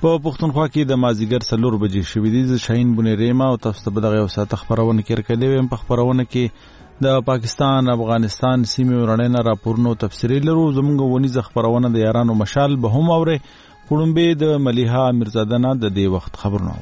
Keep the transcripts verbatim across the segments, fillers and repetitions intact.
په پښتونخوا کې د مازیګر څلور بجې شوې دي. زه شاهین بونیریما او تاسو ته به دغه یو ساعت خبرونه کې رکړې ویم. په خبرونه کې د پاکستان افغانستان سیمې ورانه راپورونو تفسیری لرو. زموږ ونیز خبرونه د یارانو مشال به هم اوري. کوړمبه د ملیحه میرزاده نه د دې وخت خبرونه.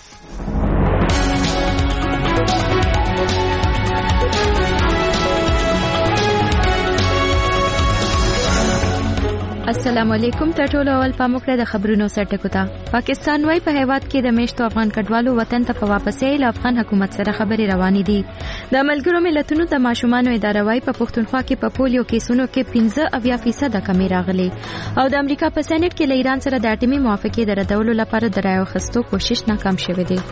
السلام علیکم. ټولو اول پاموکړه د خبرونو سرټکو ته. پاکستان وايي په هیواد کې د میشتو افغان کډوالو وطن ته په واپسې له افغان حکومت سره خبرې روانې دي. د ملګرو ملتونو د ماشومانو اداره وايي په پښتونخوا کې په پولیو کیسونو کې پنځه اویا فیصد کمی راغلي او د امریکا په سېنات کې له ایران سره د اټومي موافقې د ردولو لپاره د رایو اخیستو کوشش ناکام شوی دی.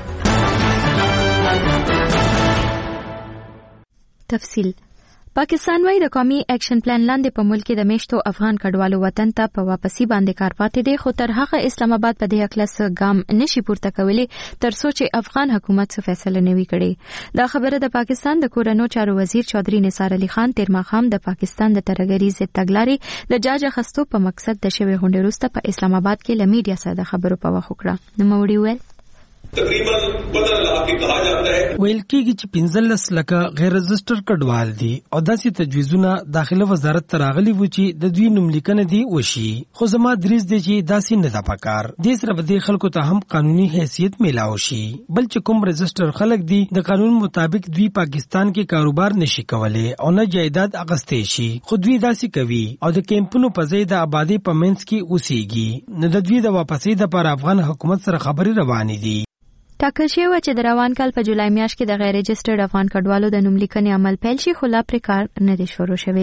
تفصیل. پاکستان وايي د قومي اکشن پلان لاندې په ملک کې د میشتو افغان کډوالو وطن ته په واپسی باندې کار پاتې دی، خو تر هغه اسلام آباد په دې اکلس ګام نشي پورته کولی تر څو چې افغان حکومت څه فیصله نه وي کړې. دا خبره د پاکستان د کورنو چارو وزیر چودھری نثار علي خان تیر ماښام د پاکستان د ترهګرۍ ضد تګلارې د جاج اخیستو په مقصد د شوې غونډې وروسته په اسلام آباد کې له میډیا سره د خبرو په وخت وکړه. نوموړي وویل تقریبا بدر علاقه کہا جاتا ہے ویل کېږي چې پنځلس لکه غیر رجسټر کډوال دي او داسې تجویزونه داخله وزارت ته راغلي و چې د دوی نوملیکنه دي وشي، خو زما دریځ دی چې داسې نه ده پکار. دې سره به دې خلکو ته هم قانوني حیثیت میلاو شي، بل چې کوم رجسټر خلک دي د قانون مطابق دوی پاکستان کې کاروبار نشي کولای او نه جایداد اغستې شي، خو دوی داسې کوي او د کیمپونو په ځای د آبادی په منځ کې اوسېږي. نو د دوی د واپسې لپاره افغان حکومت سره خبرې روانې دي. ټاکل شوی و چې د روان کال په جولای میاشت کې د غیر رجسټرډ افغان کډوالو د نوملیکنې عمل پیل شي، خو لا پرې کار نه دی شروع شوی.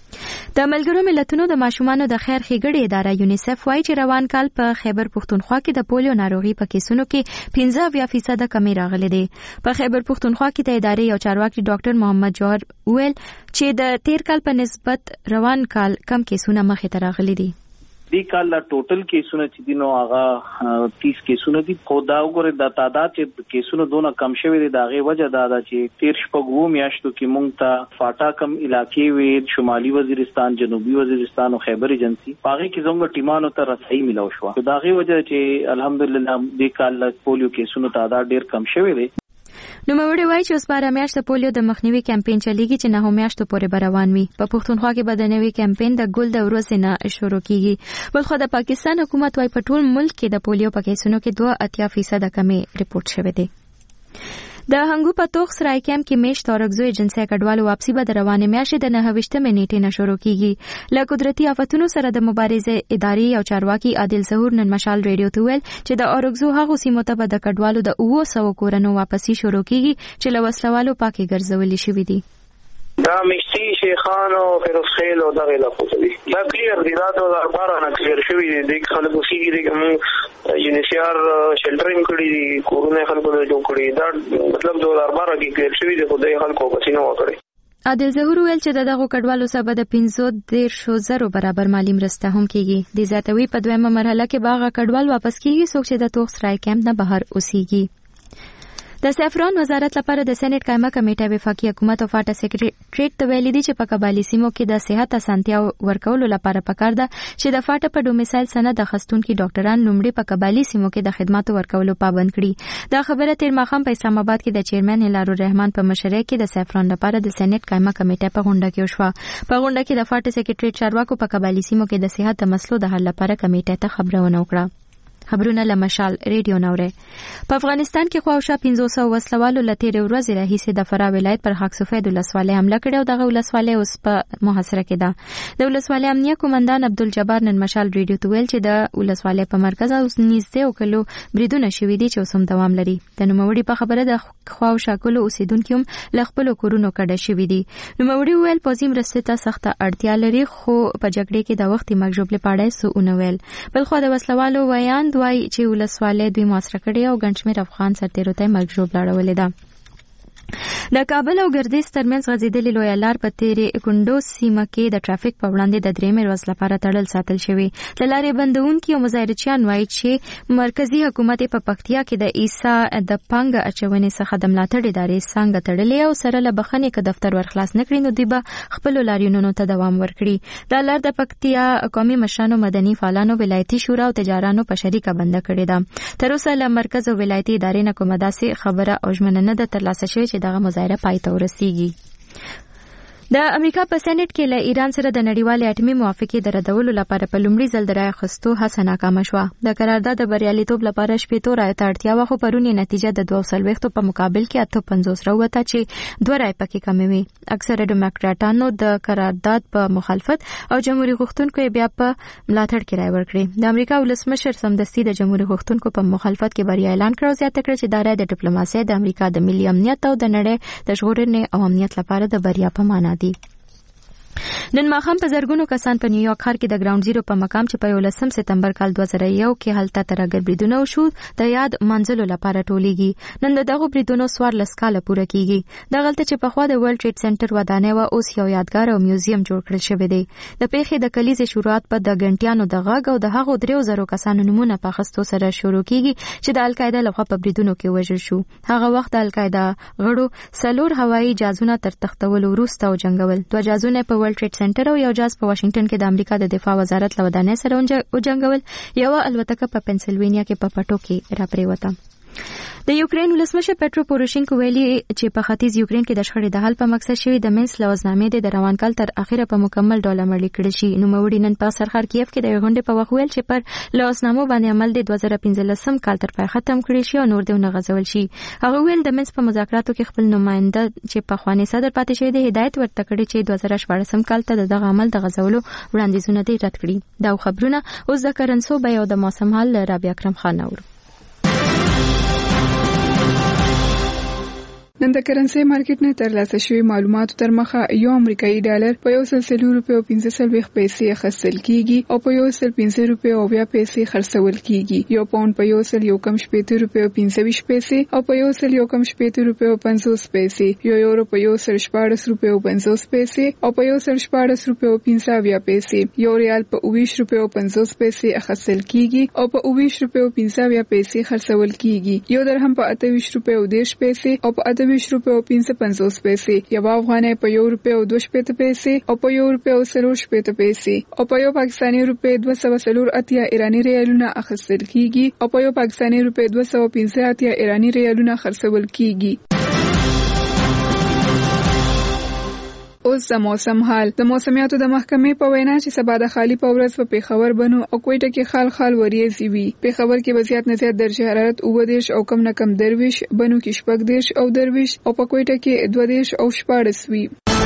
د ملګرو ملتونو د ماشومانو د خیر ښېګړې اداره یونیسف وايي چې روان کال په خیبر پښتونخوا کې د پولیو ناروغي په کیسونو کې پنځه اویا فیصد کمی راغلی دی. په خیبر پښتونخوا کې د ادارې یو چارواکي ډاکټر محمد جوهر وویل چې د تیر کال په نسبت روان کال کم کیسونه مخې ته راغلي دي. دی کال لا ټوټل کیسونه چې دي نو هغه تیس کیسونه دي، خو دا وګوره د تعداد چې کیسونه دونه کم شوی دی. دا غي وجه دا ده چې تیر شپږو میاشتو کې مونږ ته فاټا کم علاقې وي، شمالي وزیرستان، جنوبي وزیرستان او خیبر ایجنسی پاغي کې زموږ ټیمانو ته رسایي ملو شو. دا غي وجه چې الحمدلله دی کال لا پولیو کیسونو تعداد ډیر کم شوی دی. نو موري وای چې اوس بار میاشت د پولیو د مخنیوي کمپاین چلیږي چې نه هم میاشتو پورې به روان وي. په پښتونخوا کې به د نوي کمپاین د ګل د ورځې نه شروع کیږي. بل خو د پاکستان حکومت وای په ټول ملک کې د پولیو په کیسونو کې دوه اتیا فیصد کمی ریپورت شوی دی. د هنګو په توخ سرای کیمپ کې میشت اورګزو ایجنسی کډوالو واپسی به د روانې میاشتې د نهه ویشتمې نیټې نه شروع کیږي. له قدرتي آفتونو سره د مبارزې ادارې او چارواکي عادل ظهور نن مشال ریډیو ته ویل چې د اورګزو هغو سیمو ته به د کډوالو د اوه سوه کورنو واپسی شروع کیږي چې له وسلوالو پاکې ګرځولې شوي دي. دا مشتی شیخان او فیروز خیل او دغه علاقو دي. دا کلیر دی، دا د بارا نه کلیر شوی دی. د خلکو سیګي دی کوم یونیسیار شلټرینګ کړی دي، کورونه خلکو له جوړ کړی. دا مطلب د بارا کې کلیر شوی دی، خو د خلکو پسینه وکړي. عادل ظهور ویل چې دغه کډوالو سبا د پنځه دېرشو زرو برابر مالی مرسته هم کیږي. د زیاتوي په دویمه مرحله کې باغ کډوال واپس کیږي څوک چې د توخ سرای کیمپ نه بهر اوسېږي. د سیفران وزارت لپاره د سېنات قائمه کمیټه وفاقي حکومت او فاټا سیکریټریټ ته ویلي دي چې په قبایلي سیمو کې د صحت اسانتیا ورکولو لپاره پکار ده چې د فاټا په ډومیسایل سند اخیستونکي ډاکټران لومړی په قبایلي سیمو کې د خدماتو ورکولو پابند کړي. دا خبره تیر ماښام په اسلام آباد کې د چیرمن هلال الرحمن په مشرۍ کې د سیفران لپاره د سېنات قائمه کمیټه په غونډه کې وشوه. په غونډه کې د فاټا سیکریټریټ چارواکو په قبایلي سیمو کې د صحت د مسلو د حل لپاره کمیټه ته خبرونه وکړه. خبرونه له مشال ریډیو نوره. په افغانستان کې خواوشا پنځه سوه وسلوالو له تېرې ورځې راهیسې د فراه ولایت پر حق سفید ولسوالۍ حمله کړې او دغه ولسوالۍ اوس په محاصره کې ده. د ولسوالۍ امنیه قومندان عبدالجبار نن مشال ریډیو ته ویل چې د ولسوالۍ په مرکز اوس نږدې او کلو بریدونه شوي دي چې اوس هم دوام لري. د نوموړي په خبره د خواوشا کلو اوسیدونکي هم له خپلو کورونو کډه شوي دي. نوموړي وویل پوځي مرستې ته سخته اړتیا لري، خو په جګړې کې د وختي مرګ ژوبلې په اړه څه ونه ویل. بلخوا د وسلوالو ویاند وایي چې ولسوالۍ دوی محاصره کړې او ګڼ شمېر افغان سرتېرو ته مرګ ژوبله اړولې ده. د کابل او ګردیز ترمنځ غځېدلې لویه لار په تیرې کندوز سیمه کې د ټرافیک په وړاندې د درېیمې ورځ لپاره تړل ساتل شوی. د لارې بندونکي او مظاهرچیان وایي چې مرکزی حکومت په پکتیا کې د ایسا د پنګ اچونې څخه د ملاتړ ادارې څنګه تړلې او سره له بخښنې که دفتر ورخلاص نکړي نو دوی به خپلو لاریونونو ته دوام ورکړي. دا لار د پکتیا قومي مشرانو، مدني فعالانو، ولایتي شورا او تجارانو په شریکه بنده کړې ده. تر اوسه له مرکز او ولایتي ادارې نه کومه داسې خبره او ژمنه نه ده ترلاسه شوې چې دغه مظاهره پای ته ورسیږي. د امریکا په سېنات کې له ایران سره د نړیوالې اټومي موافقې د ردولو لپاره په لومړي ځل د رایې اخیستو هڅه ناکامه شوه. د قرارداد د بریالیتوب لپاره شپېتو رایو ته اړتیا وه، خو پرون یې نتیجه د دوه څلوېښتو په مقابل کې اته پنځوس راووته چې دوه رایې پکې کمې وې. اکثره ډیموکراټانو د قرارداد په مخالفت او جمهوریت غوښتونکو یې بیا په ملاتړ کې رایې ورکړې. د امریکا ولسمشر سمدستي د جمهوریت غوښتونکو په مخالفت کې بریا اعلان کړ او زیاته کړه چې دا رایې د ډیپلوماسۍ، د امریکا د ملي امنیت او د نړۍ د ژغورنې او امنیت لپاره د بریا په معنا دي. نن ماښام په زرګونو کسان په نیویارک ښار کې د ګراوند زیرو په مقام چې په یولسم سپتمبر کال دوه زره یو کې هلته ترهګر بریدونه وشو د یاد منځلو لپاره ټولیږي. نن د دغو بریدونو څوارلس کاله پوره کیږي. دغلته چې پخوا د ورلد ټریډ سنټر ودانۍ وه اوس یو یادګار او میوزیم جوړ کړل شوی دی. د پیښې د کلیزې شروعات په د ګنټیانو د غږ او د هغو دریو زرو کسانو نومونه په اخیستو سره شروع کیږي چې د القاعده لخوا په بریدونو کې وژل شو. هغه وخت د القاعده غړو څلور هوایي جازونه تر تختولو وروسته وجنګول. دوه جازونه په ورلد ټریډ سنټر او یو جاز په واشنگټن کې د امریکا د دفاع وزارت له ودانۍ سره وجنګول. یوه الوتکه په پنسلوینیا کې په پټو کې راپریوته. د یوکرين ولسمشر پټرو پوروشینکو ویلي چې په ختیځ یوکرين کې د شخړې د حل په مقصد شوی د منس لوزنامې د روان کال تر اخره په مکمل ډول عمل کړی شي. نو موري نن په سرخر کیف کې د غونډې په وخت ویل چې پر لوزنامو باندې عمل د دوه زره پنځلسم کال تر پای ختم کړی شي او نور دیونه غزول شي. هغه ویل د منس په مذاکراتو کې خپل نماینده چې په خواني صدر پاتې شوی د هدایت ورته کړی چې دوه زره شپږم کال ته دغه عمل د غزولو وړاندیزونه دی رد کړي. دا خبرونه اوس د کرنسو به یو د موسم حال رابعه اکرم خان اور. نن د کرنسي مارکیټ نه ترلاسه شوی معلوماتو تر مخه یو امریکایي ډالر په یو سل سل روپیو او پنځه څلوېښت پیسې اخیستل کیږي او په یو سل پنځه روپیو او بیا پیسې خرڅول کیږي. یو پاوند په یو سل یو کم شپېته روپیو او پنځه ویشت پیسې او په یو سل یو کم شپېته روپیو او پنځوس پیسې. یو یورو په یو سل شپاړس روپیو او پنځوس پیسې او په یو سل شپاړس روپیو او پنځه اویا پیسې. یو ریال په اووه ویشت روپیو او پنځوس پیسې اخیستل کیږي او په اووه ویشت روپیو او پنځه اویا پیسې خرڅول کیږي. یو درهم په اته ویشت روپیو او دېرش پیسې او په اته ویشت روپیو او پنځه پنځوس پیسې. یو افغانۍ په یو روپیو او دوه شپېته پیسې او په یو روپیو او څلور شپېته پیسې او په یو پاکستاني روپۍ دوه سوه څلور اتیا ایراني ریالونه اخیستل کیږي او په یو پاکستاني روپۍ دوه سوه پنځه اتیا ایراني ریالونه خرڅول کیږي. اوس د موسم حال. د موسمیاتو د محکمې په وینا چې سبا د خالی په ورځ په پیښور بنو او کوټه کې خال خال وریځي وي. پیښور کې به زیات نه زیات درجه حرارت اووه دېرش او کم نه کم درویش، بنو کې شپږ دېرش او درویش او په کوټه کې دوه دېرش او شپاړس وي.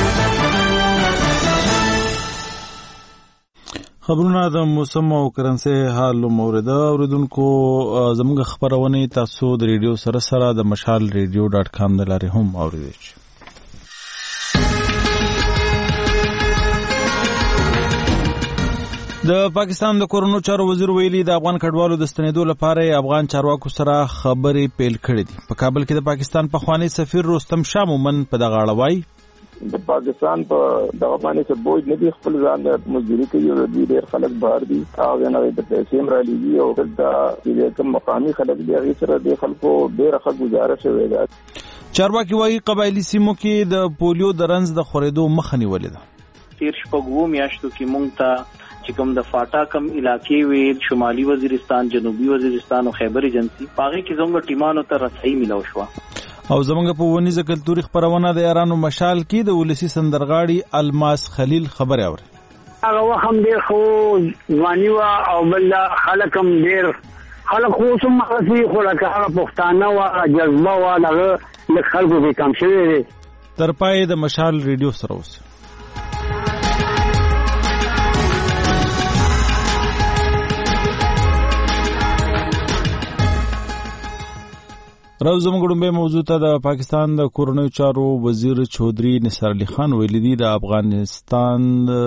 خبرونه د موسم او کرنسي حال مورده اوریدونکو زموږ خبرونه تاسو د ریډیو سره سره د مشال ریډیو ډاټ کام د لارې هم اوریدئ. د پاکستان د کورونو چارو وزیر ویلي د افغان کډوالو د ستنېدو لپاره افغان چارواکو سره خبرې پیل کړې دي. په کابل کې د پاکستان پخوانی سفیر رستم شاه مومن په دغه اړه وایي د پاکستان په دغه باندې څه بوج نه دي، خپل ځان د مزدوري کوي او د ډېر خلک بهر دي هغه نه د پیسې مرالي او د کوم مقامي خلک دی هغه سره د خلکو ډېر ښه گزارش شوی دی. چارواکي وایي قبایلی سیمو کې د پولیو د رنځ د خورېدو مخه نیولې ده. تیر شپږو میاشتو کې مونږ ته چې کوم د فاټا کم علاقې وي، شمالي وزیرستان، جنوبي وزیرستان او خیبر ایجنسی پاغي کې زموږ ټیمانو ته رسایي ملو شو. او زموږ په ونیزه کلتوري خبرونه د یارانو مشال کې د ولسی سندرغاړي الماس خلیل خبر اوري. هغه وخت ډیر خو ځواني وا او بل خلک هم ډیر خلک خو سم مخسي خو لکه هغه پښتانه وا جذبه وا لغه له خلکو به کم شوی دی. تر پای د مشال ریډیو سره اوس راز زموږ ډومبه موضوع ته د پاکستان د کورنیو چارو وزیر چودھری نثار علي خان ویلي دي د افغانستان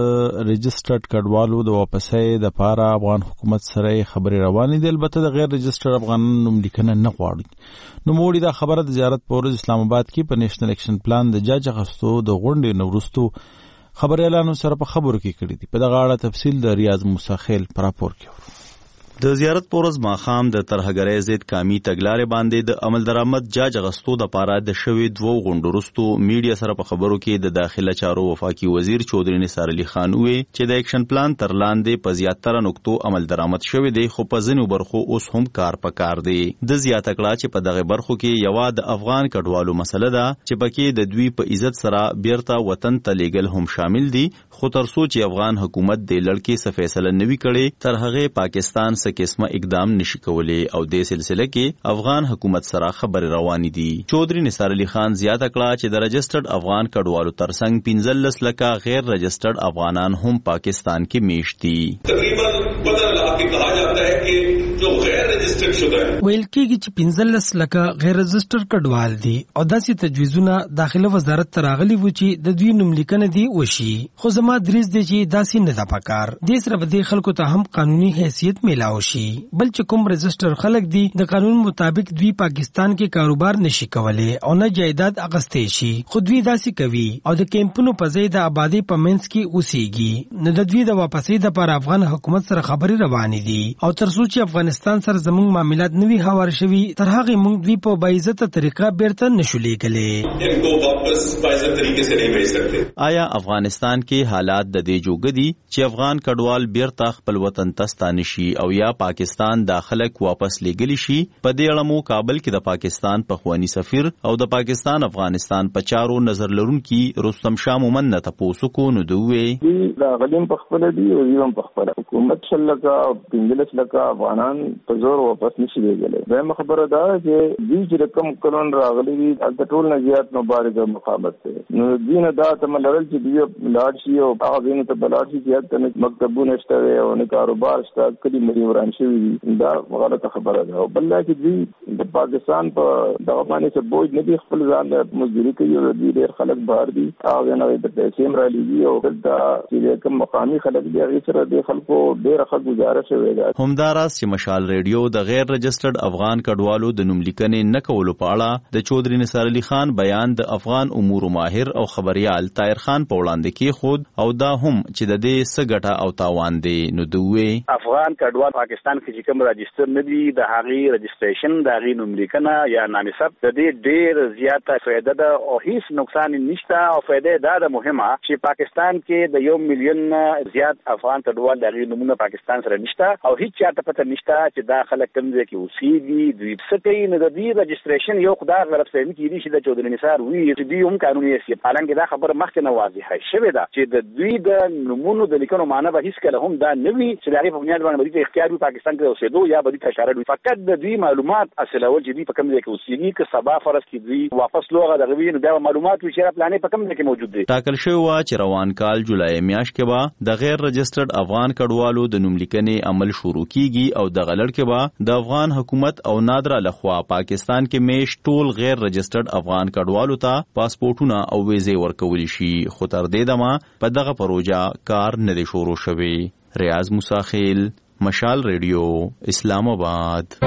رجسټرډ کډوالو د واپسۍ د پاره افغان حکومت سره خبرې روانې دي، البته د غیر رجسټرډ افغانانو نوملیکنه نه غواړي. نو موړي دا خبره د زیارت په ورځ اسلام آباد کې په نېشنل اکشن پلان د جاج غستو د غونډې نورستو خبريالانو سره په خبرو کې کړی دي. په دغه اړه تفصیل د ریاض موسی خیل پر راپور کې. د زیارت پورز ماخام د ترهګرۍ ضد قامي تګلارې باندې د عمل درآمد جاج غستو د پاره د شوی دوه غونډورستو میډیا سره په خبرو کې د داخله چارو وفاقي وزیر چودھری نثار علي خان وی چې د اکشن پلان تر لاندې په زیاتره نقطو عمل درآمد شوی دی، خو په ځینو برخو اوس هم کار پکار دی. د زیاته کړه چې په دغه برخو کې یو د افغان کډوالو مسله ده چې پکې د دوی په عزت سره بیرته وطن ته لیږل هم شامل دي، خو تر څو چې افغان حکومت د لړکې څخه فیصله نوي کړي تر هغه پاکستان څخه قسمه اقدام نشي کولای او د سلسله کې افغان حکومت سره خبرې روانې دي. چودھری نثار علي خان زیاته کړه چې د رجسټرډ افغان کډوالو ترڅنګ پنځلس لکه غیر رجسټرډ افغانان هم پاکستان کې میشت دي. تقریباً بدر العاقی کہا جاتا ہے کہ جو غیر رجسٹرڈ شدہ ہے ویل کېږي چې پنځلس لکه غیر رجسټرډ کډوال دي او داسې تجویزونه داخله وزارت ته راغلي و چې د دوی نوملیکنه دي وشي، خو زما دریځ دی چې داسې نه ده پکار. دې سره به دې خلکو ته هم قانوني حیثیت میلاو شي، بل چې کوم رجسټر خلک دي د قانون مطابق دوی پاکستان کې کاروبار نشي کولای او نه جایداد اغستې شي، خو دوی داسې کوي او د کیمپونو په ځای د آبادی په منځ کې اوسېږي. نو د دوی د واپسۍ لپاره افغان حکومت سره خبرې روانې دي او تر څو چې افغانستان سره زموږ معاملات نوي هوار شوي تر هغه موږ دوی په باعزته طریقه بیرته نشو لیږلی. ان کو واپس باعزت طریقے سے نہیں بھیج سکتے. آیا افغانستان کې حالات د دې جوګه دي چې افغان کډوال بیرته خپل وطن ته ستانه شي او یا پاکستان دا خلک واپس لیږلی شي؟ په دې اړه مو کابل کې د پاکستان پخوانی سفیر او د پاکستان افغانستان په چارو نظر لرونکي رستم شاه مومن نه تاسو کو نو دوی دا غلیم په خپل دی او یوم په خپل حکومت شلکا او پنځلس لکه افغانان په زور واپس نشي لیږلی. دا خبره ده چې دوی چې رقم کلون راغلي دي د ټول نه زیات مبارزه مقاومت ده، نو دینه دا تملرل چې دوی لاړ شي او هغه دینه ته بلاړ شي چې ته مکتبونه شته او نه کاروبار شته کلی مری وران شوی دي، دا غلطه خبره ده. او بل چې دوی د پاکستان په دغه باندې څه بوج نه دي، خپل ځان له مزدوري کوي او دوی ډېر خلک بهر دي هغه نه د پیسې هم را لیږي او دلته چې کوم مقامي خلک دي هغې سره د خلکو ډېره ښه گزاره شوې ده. همداراز چې مشال ریډیو د غیر رجسټرډ افغان کډوالو د نوملیکنې نه کولو په اړه د چودھری نثار علي خان بیان د افغان امور ماهر او خبريال طاهر خان په وړاندې کې خود او دا هم چې د دې څه ګټه او تاوان دی. نو دوی افغان کډوال پاکستان کې چې کوم رجسټر نه دي د هغې رجسټریشن د هغې نوملیکنه یا نامصب د دې ډېر زیاته فایده ده او هیڅ نقصان نشته. او فایده دا ده مهمه چې پاکستان کې د یو میلیون زیات افغان کډوال د هغې نومونه پاکستان سره نشته او هیڅ چاته پته نشته چې دا خلک کوم ځای کې اوسېږي، دوی څه کوي. نو د دې رجسټریشن یو خدا غلط فهمي کېدای شي د چودھری نثار وي چې دوی هم قانوني حیثیت، حالانکه دا خبره مخکې نه واضحه شوې ده چې د دوی د نومونو د لیکنو معنی به هیڅکله هم دا نه وي چې د هغې په بنیاد باندې به دوی ته اختیار وي پاکستان کې اوسېدو یا به دوی ته اشاره وي. فقط د دوی معلومات اصلول چې دوی په کوم ځای کې اوسېږي، که سبا فرض کړي دوی واپس لوغه دغه وي نو بیا به معلومات وي چې پلانې په کوم ځای کې موجود دی. ټاکل شوی وه چې روان کال جولای میاشت کې به د غیر رجسټرډ افغان کډوالو د نوملیکنې عمل شروع کیږي او دغه لړ کې به د افغان حکومت او نادره لخوا پاکستان کې میش ټول غیر رجسټرډ افغان کډوالو ته پاسپورټونه او ویزې ورکول شي، خو تر دې دمه په دغه پروژه کار نه دی شروع شوی. ریاض موسی خیل، مشال ریډیو، اسلام آباد.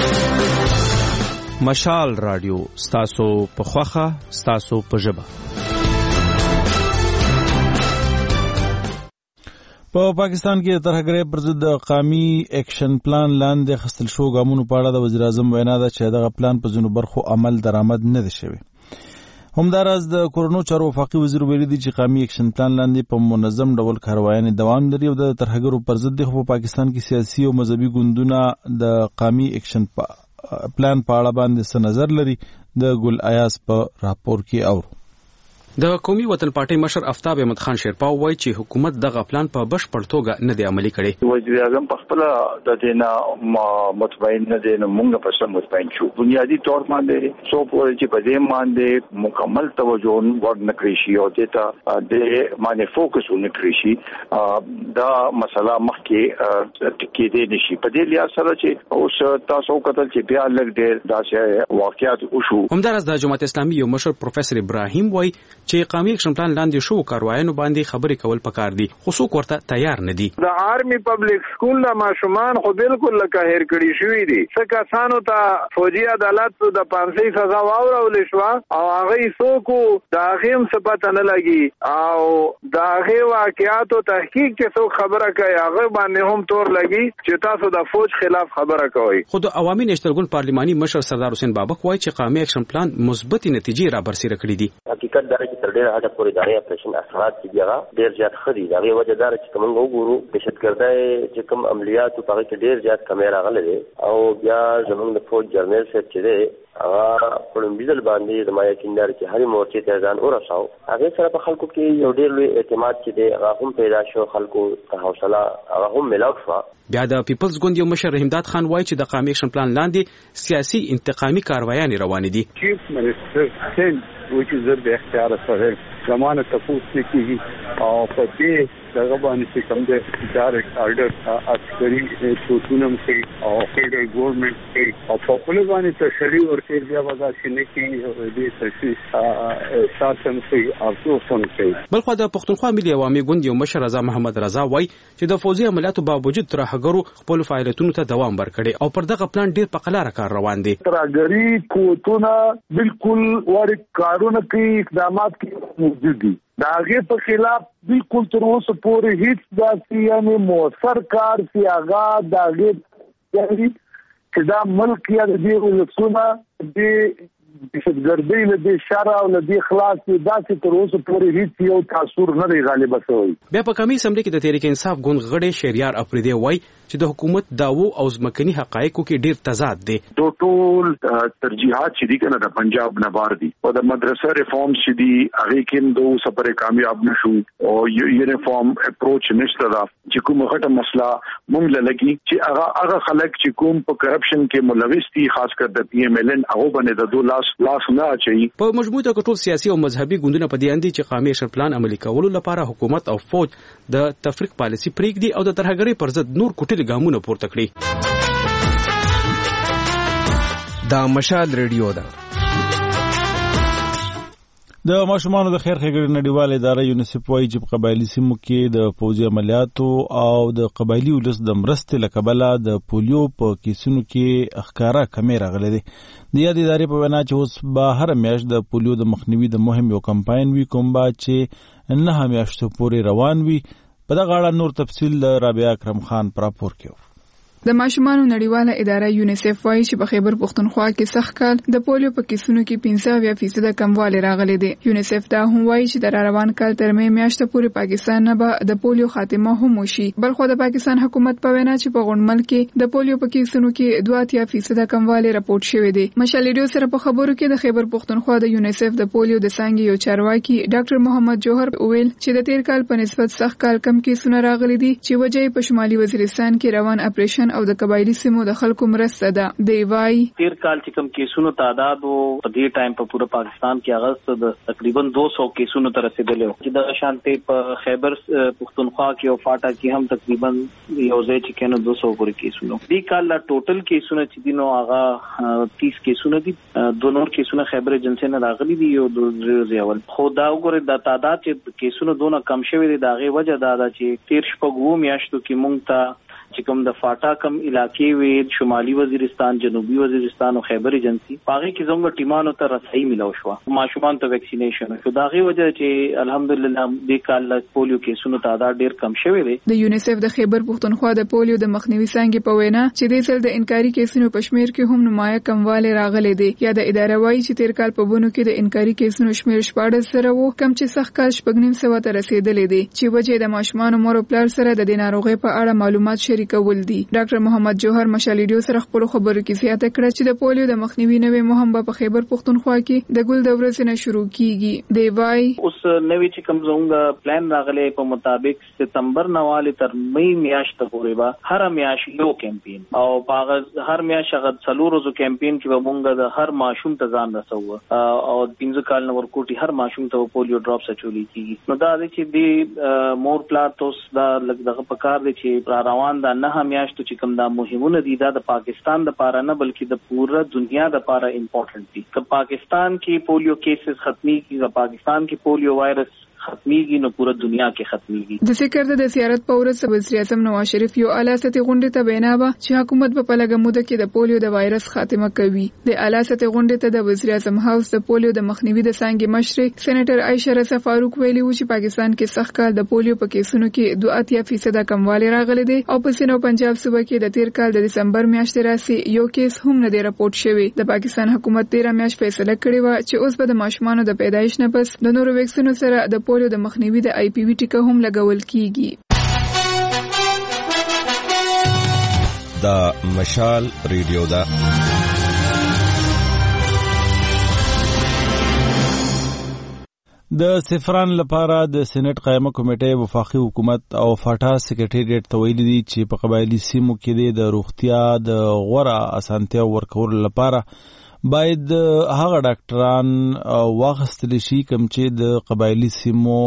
مشال رادیو ستاسو په خوخه ستاسو په ژبه. په پاکستان کې د ترهګرۍ پر ضد د قومي اکشن پلان لاندې اخیستل شوو ګامونو په اړه د وزیر اعظم وینا ده چې دغه پلان په ځینو برخو عمل درآمد نه دی شوی. همداراز د کورونو چارو وفاقي وزیر ویلي دي چې قومي اکشن پلان لاندې په منظم ډول کاروایانې دوام لري او د ترهګرو پر ضد خو په پاکستان کې سیاسي او مذهبي ګوندونه د قومي اکشن پلان په اړه باندې څه نظر لري. د ګل ایاز په راپور کې اورو. د قومي وطن پارټي مشر آفتاب احمد خان شیرپا وایي چې حکومت دغه پلان په بشپړ توګه نه دی عملي کړی. وزیر اعظم په خپل د دینه مطمئن نه دی، موږ په سم مطمئن شو. بنیادی طور باندې څو پورې چې په دې باندې مکمل توجه ورنه کړی شي او دته د باندې فوکس ونکړي شي دا مسله مخکې کې دی نشي. په دې لحاظ سره چې اوس تاسو کتل چې بیا لږ ډېر داسې واقعیات وشو. همدارس د جماعت اسلامي یو مشر پروفیسور ابراهیم وایي چې قومي اکشن پلان لاندې شو کاروایانو باندې خبرې کول پکار دي، خو څوک ورته تیار نه دي. د آرمي پبلک سکول د ماشومان خو بالکل لکه هیر کړي شوی دي. څه کسانو ته فوجي عدالت د پانسي سزا واورول شو او هغه څوک د هغه څه پته نه لګي او د هغه واقعاتو تحقیق کې څوک خبره کوي هغه باندې هم تور لګي چې تاسو د فوج خلاف خبره کوي. خود عوامي نشترګون پارلماني مشر سردار حسین بابک وایي چې قومي اکشن پلان مثبت نتیجې را برسېره کړې دي. حقیقت دا چې تر ډېره حده پورې د اپریشن اثرات چې هغه ډېر زیات ښه دي. هغه وجه دا چې کوم وګورو دهشتګردۍ چې کوم عملیات په هغه کې ډېر زیات کمی راغلي دي او بیا زموږ د فوج جرنل صاحب چې دی هغه په لومړي باندې د ما یقیندار چې هرې مورچې ته ځان ورساو. هغه سره په خلکو کې یو ډېر لوی اعتماد چې دی هغه هم پیدا شو، خلکو ته حوصله هغه هم ملاو شو. بیا د پیپلز ګوند یو مشر رحیمداد خان وایي چې د قومي اکشن پلان لاندې سیاسي انتقامي کاروایانې روانې دي. چیف منسټر سین وچ زر د اختیار سره زمانه تفوس نه کیږي او په دې دغه باندې چې کوم د ډایرکټ آرډر عسکري ټوټونم کې او فیډرل ګورنمنت کې او په خپل باندې تشریح ورته بیا ودا چې نه کیږي دې تشریح ساتم کې افسوسون کوي. بلخو د پښتونخوا ملي عوامي ګوند یو مشر رضا محمد رضا وایي چې د فوزي عملیاتو باوجود ترهګرو خپل فعالیتونو ته دوام ورکړي او پر دغه پلان ډیر په قلاره کار روان دي. ترهګری کوټونه بالکل ور کارونه کوي، اقدامات کوي موجود دي. دا هغه په خلاف بالکل تر اوسه پورې هیڅ داسې یعنی موثر کار سی هغه دا هغه یعنی چې دا ملک یا د دې ولسونه د دهشتګردۍ له دې شر او له دې خلاص داسې تر اوسه پورې هیڅ یو تاثیر نه دی غالب شوی. بیا په قومي اسمبلی کې د تحریک انصاف ګوند غړي شهریار افریدی وایي چې د حکومت داوو او ځمکني حقایقو کې ډیر تضاد دی. د ټول ترجیحات چې دي کنه د پنجاب نه بار دي او د مدرسې ریفارم چې دي هغه کې دوه سفر کامیاب نشو او یونیفارم اپروچ نشته دا چې کومه غټه مسله مونږ لګي چې هغه هغه خلک چې کوم په کرپشن کې ملوث دي خاص کر د پی ایم ایل ان هغه باندې د دوه لاس لاس نه اچي. په مجموعي توګه ټول سیاسي او مذهبي ګوندونه په دې اندي چې قومي اکشن پلان عملي کولو لپاره حکومت او فوج د تفریق پالیسي پریږدي او د ترهګرۍ پر ضد نور کوټلي ګامونه پورته کړي. دا مشال ریډیو ده. د ماشومانو د خیر ښېګڼې نړیواله اداره یونیسف وایي چې په قبایلي سیمو کې د پوځي عملیاتو او د قبایلي ولس د مرستې له کبله د پولیو په کیسونو کې ښکاره کمې راغلې دي. د یادې ادارې په وینا چې اوس به هره میاشت د پولیو د مخنیوي د مهم یو کمپاین وي کوم به چې نهه میاشتو پورې روان وي. په دغه اړه نور تفصیل د رابعه اکرم خان پر راپور کې. د ماشومانو نړیواله اداره یونیسف وایي چې په خیبر پښتونخوا کې سخت کال د پولیو په کیسونو کې پنځه اویا فیصد کموالی راغلی دی. یونیسف دا هم وایي چې د روان کال تر مې میاشته پورې پاکستان نه به د پولیو خاتمه هم وشي. بلخو د پاکستان حکومت په وینا چې په غونډمل کې د پولیو په کیسونو کې دوه اتیا فیصد کموالی راپورټ شوی دی. مشال ریډیو سره په خبرو کې د خیبر پښتونخوا د یونیسف د پولیو د څانګې یو چارواکي ډاکټر محمد جوهر ویل چې د تیر کال په نسبت سخت کال کم کیسونه راغلي دي چې وجه په شمالي وزیرستان کې روان اپریشن او د قبایلی د خلکو مرسته ده. دی وای تیر کال چې کوم کیسونو تعداد او په دې ټایم په پوره پاکستان کې اغست د تقریبا دو سو کیسونو تر رسیدلی و چې د شانتي په خیبر پښتونخوا کې او فاټا کې هم تقریبا یو ځای چې کنه دو سو پورې کیسونو. دې کال لا ټوټل کیسونه چې دینو هغه تیس کیسونه دي. دو نور کیسونه خیبر ایجنسی نه راغلي دي او د ریاول خو دا وګوره د تعداد چې کیسونو دونه کم شوی دی دا غي وجه دا ده چې تیر شپږو میاشتو کې مونږ ته چې کوم د فاټا کم علاقې وي شمالي وزیرستان جنوبي وزیرستان او خیبر ایجنسی پاغي کې زموږ ټیمانو ته رسایي ملو شو ماشومان ته ویکسینیشن شو دا غي وجه چې الحمدلله د کال پولیو کیسونو تعداد ډیر کم شوی دی. د یونیسف د خیبر پښتونخوا د پولیو د مخنیوي څنګه په وینا چې د ځل د انکاري کیسونو په شمیر کې هم نمایه کمواله راغلي دی. یا د اداره وایي چې تیر کال په بونو کې د انکاري کیسونو شمیر شپږ سره وو کم چې سخت کال شپږ نیم سو ته رسیدلې دي چې وجه د ماشومان مور او پلار سره د ناروغي په اړه معلومات شریک لري کول دي. ډاکټر محمد جوهر مشال ریډیو سره خپل خبرو کې زیاته کړه چې د پولیو د مخنیوي نوې مهم په خیبر پختونخوا کې د ګل د ورځې نه شروع کیږي. دی وای اوس نوې چې کوم زموږ پلان راغلی په مطابق ستمبر نواله تر مې میاشت پورې به هر میاشت یو کمپین او په هر میاشت هغه څلور ورځو کمپین کې به مونږ د هر ماشوم ته ځان رسو او پنځه کال نور کوټي هر ماشوم ته پولیو ډراپس اچولي کیږي. نو دا چې دی مور پلار توس دا لږ دغه پکار دی چې را روان دا نه میاشتو چې کوم دا مهمونه دي دا د پاکستان د پاره نه بلکې د پوره دنیا د پاره امپورټنٹ دي. که پاکستان کې پولیو کیسز ختمي کیږي، پاکستان کې پولیو وایرس ختميږي نو پوره دنیا کې ختميږي. د ذکر د زیارت په ورځ وزیر اعظم نواز شریف یو اعلی سطحي غونډه ته بینابه چې حکومت په لږه موده کې د پولیو د وایرس خاتمه کوي. د اعلی سطحي غونډه ته د وزیر اعظم هاوس د پولیو د مخنیوي د څنګه مشر سېنیټر عائشہ رضا فاروق ویلي و چې پاکستان کې سخت کال د پولیو په کیسونو کې دوه اتیا فیصد کموالی راغلی دی او په سینو پنجاب صوبه کې د تیر کال د دسمبر میاشتې راسي یو کیس هم نه دی راپورټ شوی. د پاکستان حکومت تیر میاشت فیصله کړې و چې اوس به د ماشومانو د پیدایش نه پس د نورو ویکسینو سره د پولیو د مخنیوي د آی پی وی ټیکه هم لګول کیږي. دا مشال ریډیو دا د سفران لپاره د سېنات قائمه کمیټه وفاقي حکومت او فاټا سکریټریټ ته ویلي دي چې په قبایلی سیمو کې د روغتیا د غوړه اسانتیا ورکول لپاره باید هغه ډاکټران واغستل شي کوم چې د قبایلی سیمو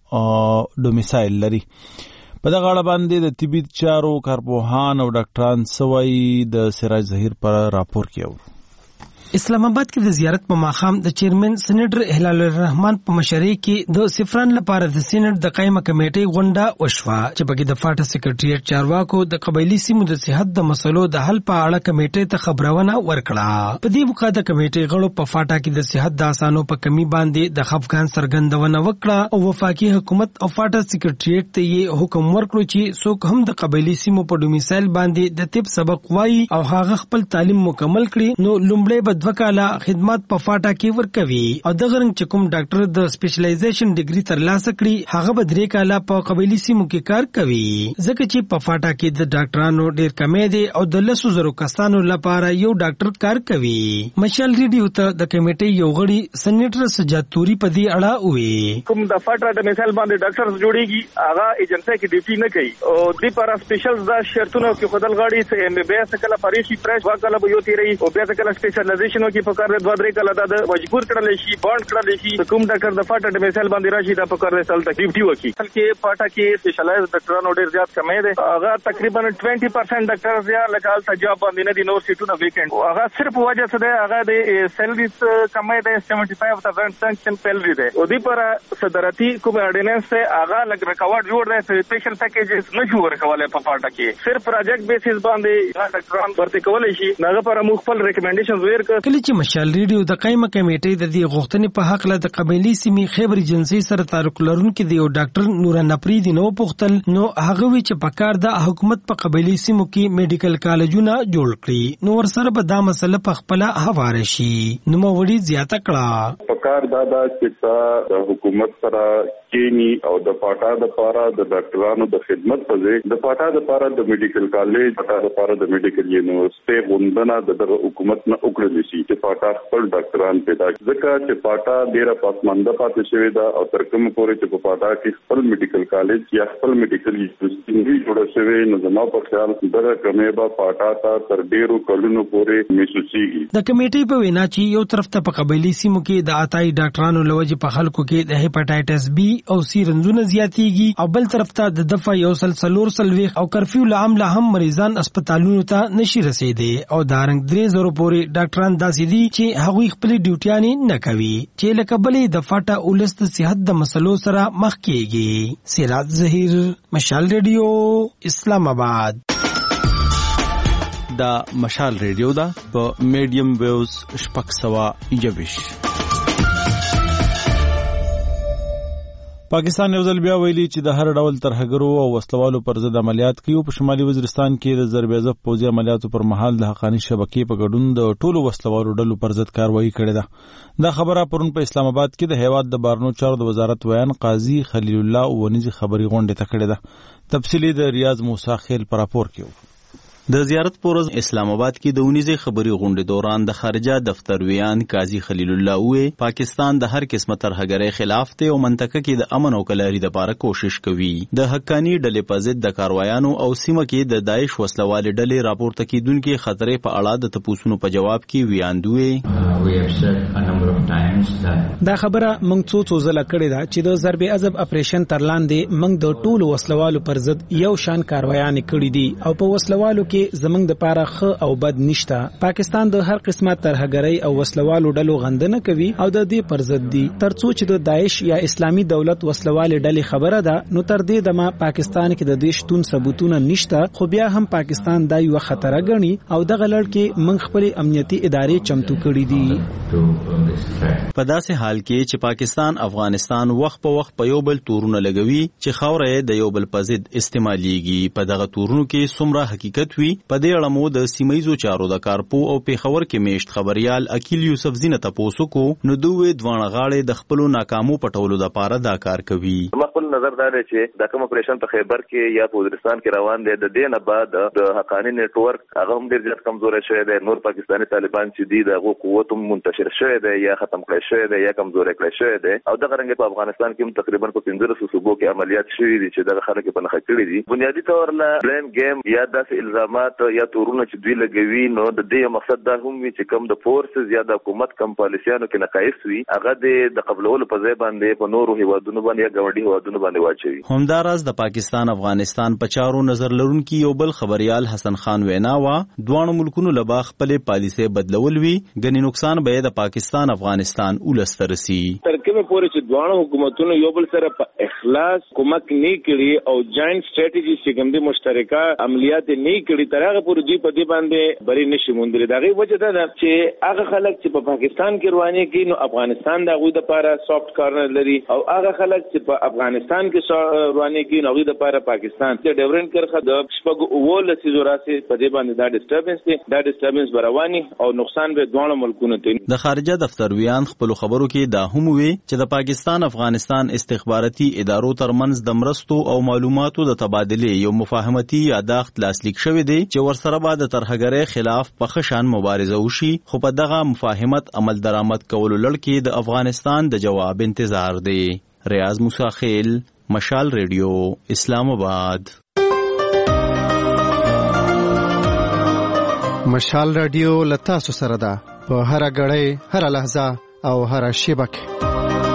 ډومیسایل لري. په دغه اړه باندې د طبي چارو کارپوهان او ډاکټران سوي د سراج ظهیر پر راپور کړو. اسلام آباد کې د زیارت په ماخام د چیرمن سېنیټر هلال الرحمن په مشرۍ کې د سفران لپاره د سېنات د قائمه کمیټې غونډه وشوه چې پکې د فاټا سکریټریټ چارواکو د قبایلی سیمو د صحت د مسلو د حل په اړه کمیټې ته خبرونه ورکړه. په دې موقع د کمیټې غړو په فاټا کې د صحت د اسانو په کمی باندې د خفګان څرګندونه وکړه او وفاقي حکومت او فاټا سکریټریټ ته یې حکم ورکړ چې څوک هم د قبایلی سیمو په ډومیسایل باندې د طب سبق وایي او هغه خپل تعلیم مکمل کړي نو لومړی دوه کاله خدمات په فاټا کې ورکوي او د غرنګ چې کوم ډاکټر د سپیشلایزیشن ډیګري ترلاسه کړي هغه به درې کاله په قبایلی سیمو کې کار کوي ځکه چې په فاټا کې د ډاکټرانو ډیر کمی دی او د لسو زرو کسانو لپاره یو ډاکټر کار کوي. مشال ریډیو ته د کمیټې یو غړي سېنیټر سجاد توري په دې اړه وی کوم د فاټا د مثال باندې ډاکټر جوړیږي هغه ایجنسی کې ډیوټي نه کوي او د لپاره سپیشل دا شرطونه کې خدل غاړي چې ایم بي اس کله پریشي فرش واکله به یو تیری او بیا کله سپیشلایزیشن کې په کار د دوه درې کله دا مجبور کړل شي بانډ کړل شي کوم ډاکټر د فاټا د مثال باندې راشي دا په کار د سال تکلیف دی وکي بلکې فاټا کې سپیشلایز ډاکټرانو ډیر زیات کمی دي هغه تقریبا بیس پرسنٹ ډاکټر یا لکال تجاب باندې نه دي نور سیټونه ویکنډ هغه صرف وجه څه ده هغه د سیلری کمی ده پچهتر هزار سانکشن سیلری ده او دی پر صدراتي کوم اورډیننس ته هغه لګ ریکورډ جوړ ده سپیشل پیکیجز نه جوړ ورکواله په فاټا کې صرف پروجیکټ بیسس باندې ډاکټران ورته کولای شي هغه پر مخفل ریکمنډیشن ورک کله چې مشال ریډیو د قائمه کمیټې د دې غوښتنې په حق له د قبایلی سیمې خیبر ایجنسی سره تعلق لرونکي د یو ډاکټر نور نپریدي نو پختل نو هغه وی چې په کار د حکومت په قبایلی سیمو کې میډیکل کالجونه جوړ کړي نو ور سره به دا مسله په خپل حواله شي نو وړي زیاته کړه په کار دا چې د حکومت سره کینی او د فاټا د پاره د ډاکټرانو د خدمت په ځای د فاټا د پاره د میډیکل کالج فاټا د پاره د میډیکل یونیورسيټي غونډه د حکومت نه وکړل شي چې فاټا خپل ډاکټران پیدا ځکه چې فاټا ډیره پاسمانده پاتې شوې ده او تر کومه پورې چې په فاټا کې خپل میډیکل کالج یا خپل میډیکل یونیورسيټي جوړه شوې نو زموږ په خیال دغه کمې به فاټا ته تر ډیرو کلونو پورې محسوسيږي. د کمیټې په وینا چې یو طرف ته په قبایلی سیمو کې د عطای ډاکټرانو لوجه په خلکو کې د هیپاټایټس بی او سی رنځونه زیاتېږي او بل طرف ته د دفع یو سلسلور سلويخ او کرفیو لعامله هم مریضان هسپتالونو ته نشي رسیدي او دارنګ درې زره پورې ډاکټران داسې دي چې هغوی خپل ډیوټیانې نه کوي چې لکه بلې د فاټا اولس د صحت د مسلو سره مخ کیږي. سراج ظهیر مشال ریډیو اسلام آباد. دا مشال ریډیو دا په میډیم ویوز شپږ سوه یوویشت. پاکستان یو ځل بیا ویلي چې د هر ډول ترهګرو او وسلوالو پر ضد عملیات کوي. په شمالي وزیرستان کې د ضرب اضافه پوځي عملیاتو پر مهال د حقاني شبکې په ګډون د ټولو وسلوالو ډلو پر ضد کاروایی کړې ده. دا خبره پرون په اسلام آباد کې د هیواد د بارنو چارو د وزارت ویان قاضي خلیل الله ونیزي خبري غونډه ته کړې ده. تفصیلی د ریاض موسی خیل پر راپور کې. د زیارت پورز اسلام آباد کې د ونیزي خبري غونډې دوران د خارجه دفتر ویان قاضي خلیل الله وی پاکستان د هر قسمه ترهګرۍ خلاف ته او منطقه کې د امن او کلاري لپاره کوشش کوي. د حقانی ډلې په ضد د کاروایانو او سیمه کې د داعش وسلوال ډلې راپورته کیدونکو خطرې په اړه د تپوسونو په جواب کې ویاندوي. دا خبره موږ څو څو ځله کړې ده چې د ضرب اضب اپریشن تر لاندې موږ د ټولو وسلوالو پر ضد یو شان کاروایان کړې دي او په وسلوالو کې زمنګ د پاره خ او بد نشتا. پاکستان د هر قسمه ترهګرۍ او وسلوالو ډلو غندنه کوي او د دې پر ضد دي. ترڅو چې د داعش یا اسلامي دولت وسلوال ډلې خبره ده نو تر دې دمه پاکستان کې د دې شتون ثبوتونه نشته، خو بیا هم پاکستان دا یو خطر غني او دغه لړ کې موږ خپل امنیتي ادارې چمتو کړې دي. په داسې حال کې چې پاکستان افغانستان وخت په وخت په یو بل تورونه لګوي چې خاورې د یو بل په ضد استعماليږي. په دغه تورونو کې څومره حقیقت وي په دې اړه مو د سیمایزو چارو د کارپو او پیښور کې میشت خبريال اکیل یوسف زینت تاسو کو نو دوی دوه غاړې د خپل ناکامو پټولو د پاره دا کار کوي. خپل نظر دا دی چې د کوم اپریشن په خیبر کې یا په وزیرستان کې روان دی د دې نه بعد د حقانی نت ورک هغه هم ډیر زیات کمزوري شوی دی. نور پاکستاني طالبان چې دي دغه قوت هم منتشر شوی دی یا ختم کړی شوی دی یا کمزوري کړی شوی دی او دغه رنګ په افغانستان کې هم تقریبا په پنځه سوه صوبو کې عملیات شوي دي چې دغه خلک په نخښه کړی دي. بنیادی تور نه بلین گیم یا داسې الزامات یا تورونه چې دوی لګوي نو د دې مقصد دا هم وي چې کم د فورسز یا د حکومت کم پالیسیانو کې نقایص وي هغه د قبلولو په ځای باندې په نورو هیوادونو باندې یا ګاونډي هیوادونو باندې واچوي. همداراز د پاکستان افغانستان په چارو نظر لرونکي یو بل خبريال حسن خان وینا وا دوه ملکونو لبا خپل پالیسي بدلول وی غني نقصان به د پاکستان افغانستان ولسترسي. ترکه مې پورې چې دوه حکومتونو یو بل سره په اخلاص کومک نه کړي او جاینټ سټریټجی چې کوم دي مشترکه عملیات نه کړي ترغه پورې دوی په دې باندې بری نشي موندل. دا غي وجه ده چې هغه خلک چې په پاکستان کې رواني کې نو افغانستان د غوي د لپاره سافټ کارنر لري او هغه خلک چې په افغانستان کې رواني کې نو غوي د لپاره پاکستان ته ډیورنت کرخه د شپږ اول سيزو راسي په دې باندې دا ډیسټربنس دي دا ډیسټربنس برواني او نقصان به دوه ملکونو ته. د خارجه دفتر ویان خپل خبرو کې دا هم وی چې د پاکستان افغانستان استخباراتي ادارو ترمنځ د مرستو او معلوماتو د تبادله یو مفاهمتي یاداښت لاسلیک شوی دی چې ورسره بعد ترهګرۍ خلاف په خشان مبارزه وشي، خو په دغه مفاهمت عمل درآمد کولو لړ کې د افغانستان د جواب انتظار دی. ریاض موسی خیل، مشال ریډیو، اسلام آباد. مشال ریډیو لتا سره ده په هر غړې هر لحظه او هر شیبه کې.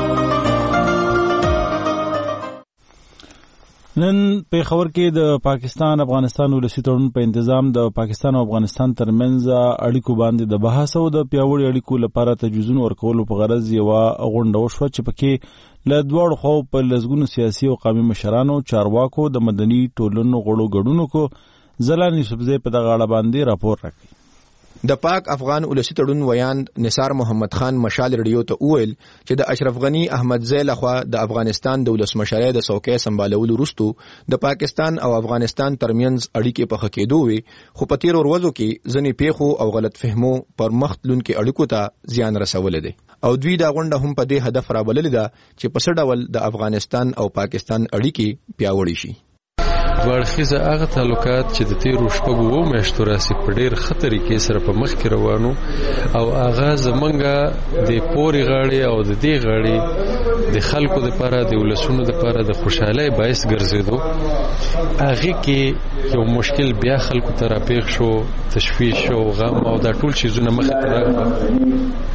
نن په خبر کې د پاکستان افغانستان ولسی تړون په انتظام د پاکستان او افغانستان ترمنځ اړیکو باندې د بحث او د پیاوړي اړیکو لپاره تجویزونه ورکولو په غرض یو غونډه وشوه چې پکې له دوړو خو په لزګونو سیاسي او قومي مشرانو، چارواکو، د مدني ټولنو غړو ګډونو کو زلال یوسفزی په دغه اړه باندې راپور راکړي. د پاک افغان ولسی تړون ویان نثار محمد خان مشال ریډیو ته وویل چې د اشرف غنی احمد زی لخوا د افغانستان د ولسمشر د څوکۍ سمبالولو وروسته د پاکستان او افغانستان ترمنځ اړیکې په خکېدو وي، خو په تیر ورځو کې ځنې پیښو او غلط فهمو پر مخ تلونکو اړیکو ته زیان رسول دي او دوی دا غونډه هم په دې هدف راوللې ده چې په څه ډول د افغانستان او پاکستان اړیکې پیاوړې شي. ورخیزه هغه تعلقات چې د تیرو شپږو و میاشتو راسي په ډیر خطرې کې سره په مخ کې روانو او هغه زمونږه د پوري غاړي او د دې غاړي د خلکو لپاره د ولسونو لپاره د خوشحالي باعث ګرځیدو. هغه کې یو مشکل بیا خلکو ته راپېښ شو، تشویش او غم او دا ټول شیزونه مخ ته راغلل.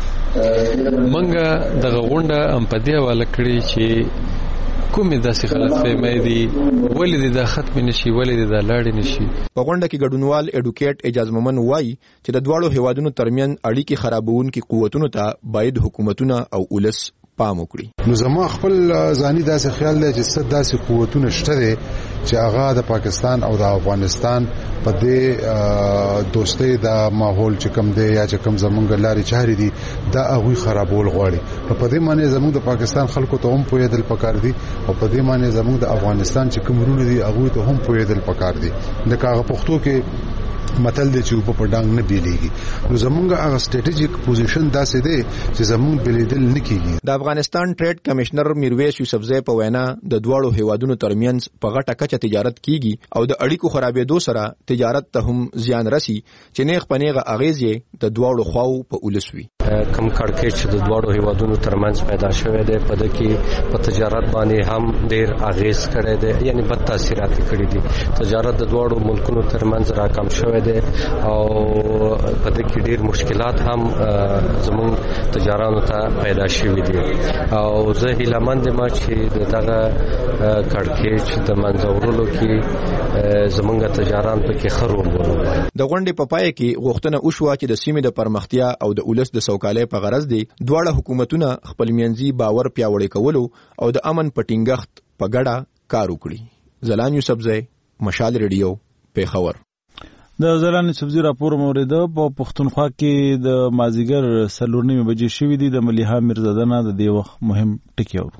منګه دغه غونډه هم په دې حواله کړې چې کومې داسې غلط فهمۍ دي ولې دا ختم نشي ولې دا لاړ نشي. په غونډه کې ګډونوال اډوکیټ اعجاز مومن وایي چې د دواړو هیوادونو ترمن اړیکې خرابونکي قوتونو ته باید حکومتونه او ولس پام وکړي. نو زما خپل ځاني داسې خیال دی چې څه داسې قوتونه شته چې هغه د پاکستان او د افغانستان په دې دوستۍ د ماحول چې کوم دی یا چې کوم زمونږ لارې چارې دي دا هغه خرابول غواړي. نو په دې معنی زمونږ د پاکستان خلکو ته هم پوهېدل پکار دي او په دې معنی زمونږ د افغانستان چې کوم رونه دي هغه ته هم پوهېدل پکار دي. د کاغه پښتو کې متل دی چې په پډنګ نه بیلېږي. نو زمونږ هغه سټریټیجیک پوزیشن داسې دی چې زمونږ بلیدل نه کیږي. د افغانستان ټریډ کمشنر میرویس یوسفزئی په وینا د دواړو هیوادونو ترمنځ په غټه کچه تجارت کیږي او د اړیکو خرابېدو سره تجارت ته هم زیان رسی چې نیغ پنیغه اغیز یې د دواړو خواو په ولس وي. کم کړکېچ چې د دواړو هیوادونو ترمنځ پیدا شوی دی په دې کې په تجارت باندې هم ډیر اغیز کړی دی یعنی بد تاثیرات کړي دي. تجارت د دواړو ملکونو ترمنځ راکم شوی دی او په دې کې ډیر مشکلات هم زموږ تجارانو ته پیدا شوي دي او زه هیله مند یم چې دغه کړکېچ د منځورولو کې زموږ تجاران په کې ښه رول ولوبوي. د غونډې په پای کې غوښتنه وشوه چې د سیمې د پرمختیا او د ولس د سوکالۍ په غرض دي دواړه حکومتونه خپل منځي باور پیاوړی کولو او د امن په ټینګښت په ګډه کار وکړي. زلان یوسفزئی، مشال ریډیو، پیښور. د زلان یوسفزئی راپور موریده په پښتونخوا کې د مازیګر څلور نیمې بجې شوې دي. د ملیحه میرزاده نه د دې وخت مهم ټکی اورو.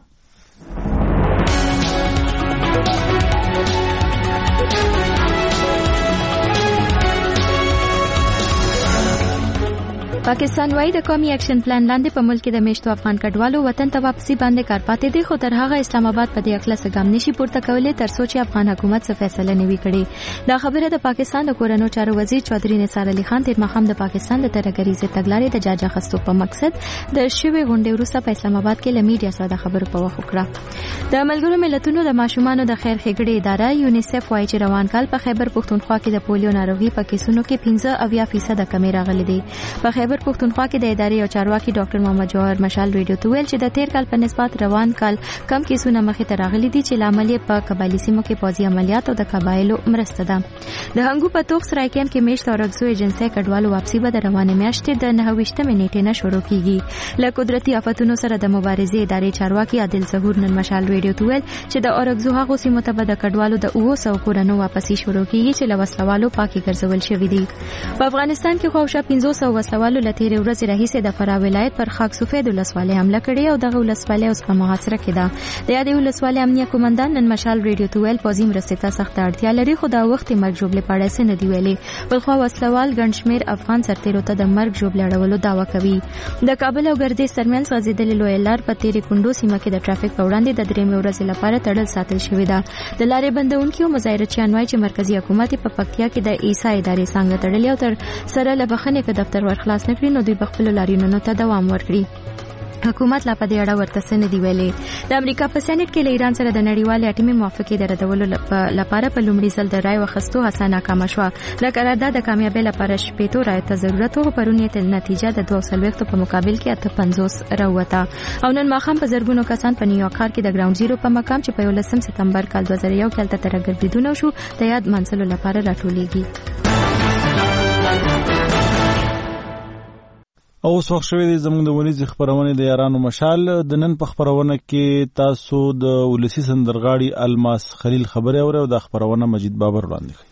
پاکستان وايي د قومي اکشن پلان لاندې په ملک کې د میشتو افغان کډوالو وطن ته واپسی باندې کار پاتې دي، خو تر هغه اسلام آباد په دې اکله سګام نشي پورته کولای تر څو چې افغان حکومت څه فیصله نه وي کړې. دا خبره د پاکستان د کورونو چارو وزیر چودھری نثار علي خان تیر ماښام د پاکستان د ترهګرۍ ضد تګلارې د جاج اخیستو په مقصد د شوې غونډې وروسته په اسلام آباد کې له میډیا سره د خبرو په وخت وکړه. د ملګرو ملتونو د ماشومانو د خیر ښېګړې اداره یونیسف وايي چې روان کال په خیبر پښتونخوا کې د پولیو ناروغي په کیسونو کې پنځه اویا فیصد کمی راغلي دي. په خیبر پښتونخوا کې د ادارې او چارواکي ډاکټر محمد جوهر مشال ریډیو ته ویل چې د تیر کال په نسبت روان کال کم کیسونه مخې ته راغلي دي چې لامل یې په قبایلي سیمو کې پوځي عملیات او د قبایلو مرسته ده. د هنګو په توغ سرای کیمپ کې میشت او رګزو ایجنسۍ کډوالو واپسی به د روانې میاشتې د نهه ویشتمې نیټې نه شروع کیږي. له قدرتي آفتونو سره د مبارزې ادارې چارواکي عادل ظهور نن مشال ریډیو ته ویل چې د اورګزو هغو سیمو ته به د کډوالو د اوه سوه کورونو واپسی شروع کیږي چې له وسلوالو پاکي ګرځول شوي دي. په افغانستان کې خو شاوخوا پنځه سوه وسلوالو له تېرې ورځې راهیسې د فراه ولایت پر خاک سفید ولسوالۍ حمله کړې او دغه ولسوالۍ اوس په محاصره کې ده. د یادې ولسوالۍ امنیه قومندان نن مشال ریډیو ته ویل پوځي مرستې ته سخته اړتیا لري خو دا وخت مرګ ژوبلې په اړه څه نه دي ویلي. بلخوا وسلوال ګڼ شمېر افغان سرتېرو ته د مرګ ژوبلې اړولو دعوه کوي. د کابل او ګردیز ترمنځ غځېدلې لویه لار په تېرې کونډو سیمه کې د ټرافیک په وړاندې د درېیمې ورځې لپاره تړل ساتل شوې ده. د لارې بندونکي او مظاهرچیان وایي چې مرکزي حکومت په پکتیا کې د عیسی ادارې څنګه تړلې او تر سره له بخښنې که دفتر ورخلاص نه کړي نو دوی به خپلو لاریونونو ته دوام ورکړي. حکومت لا په دې اړه ورته څه نه دي ویلي. د امریکا په سېنات کې له ایران سره د نړیوالې اټومي موافقې د ردولو لپاره په لومړي ځل د رایو اخیستو هڅه ناکامه شوه. د قرارداد د کامیابۍ لپاره شپېتو رایو ته ضرورت و، پرون یې نتیجه د دوه څلوېښتو په مقابل کې اته پنځوس راووته. او نن ماښام په زرګونو کسان په نیویارک ښار کې د ګراوند زیرو په مقام چې په یولسم سپتمبر کال دوه زره یو کې هلته ترهګربریدونه وشو د یاد منځلو لپاره راټولیږي. او اوس وخت شوی دی زموږ د ونیزې خپرونې د یارانو مشال. د نن په خپرونه کې تاسو د ولسي سندرغاړي الماس خلیل خبرې اورئ او د خپرونه مجید بابر وړاندې کوي.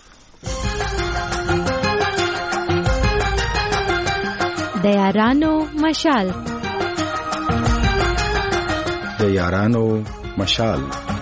د یارانو مشال د یارانو مشال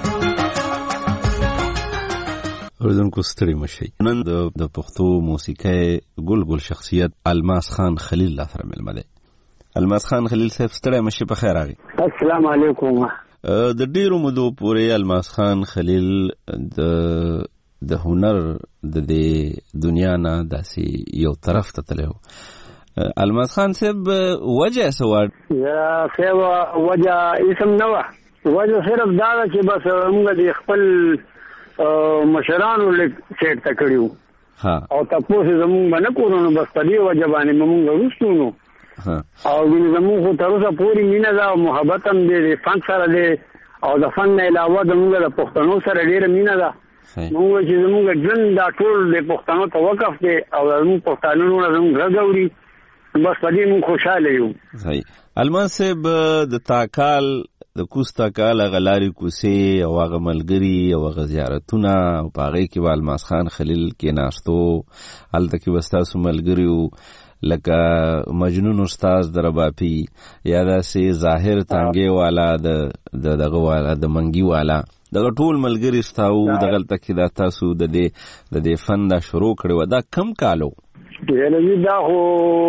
اوریدونکو ستړي مشي. نن د پښتو موسیقۍ ګل ګل شخصیت الماس خان خلیل لا سره ملمه دی. الماس خان خلیل صاحب ستړي مشي په خیر راغی. السلام علیکم. د ډیرو مودو پورې الماس خان خلیل د د هنر د دې دنیا نه داسې یو طرف ته تللی و. الماس خان صاحب وجه څه وه؟ یا صاحب وجه اسم نه وه، وجه صرف دا ده چې بس موږ د خپل مشرانو لږ سیټ ته کړي وو او تاسو زموږ باندې کورونو بس په دې وجه باندې موږ وروستو نو او زموږ خو تر اوسه پورې مینه ده او محبت هم دی فن سره دی او د فن نه علاوه زموږ د پښتنو سره ډېره مینه ده. موږ چې زموږ ژوند دا ټول د پښتنو ته وقف دی او زموږ پښتانه نه زموږ غږ اوري بس په دې موږ خوشحاله یو. الماس صاحب د تا کال د کوستا کال غلاري کوسي او هغه ملګری او هغه زیارتونه او پاغې کې والماس خان خلیل کې ناستو هلته کې وستاسو ملګریو لکه مجنون استاد درباپی یا داسې ظاهر تانګې والا د دغه والا د منګي والا دغه ټول ملګری ستاو دغلته کې دا تاسو د دې د دې فن دا شروع کړو دا کم کالو یعنی دا هو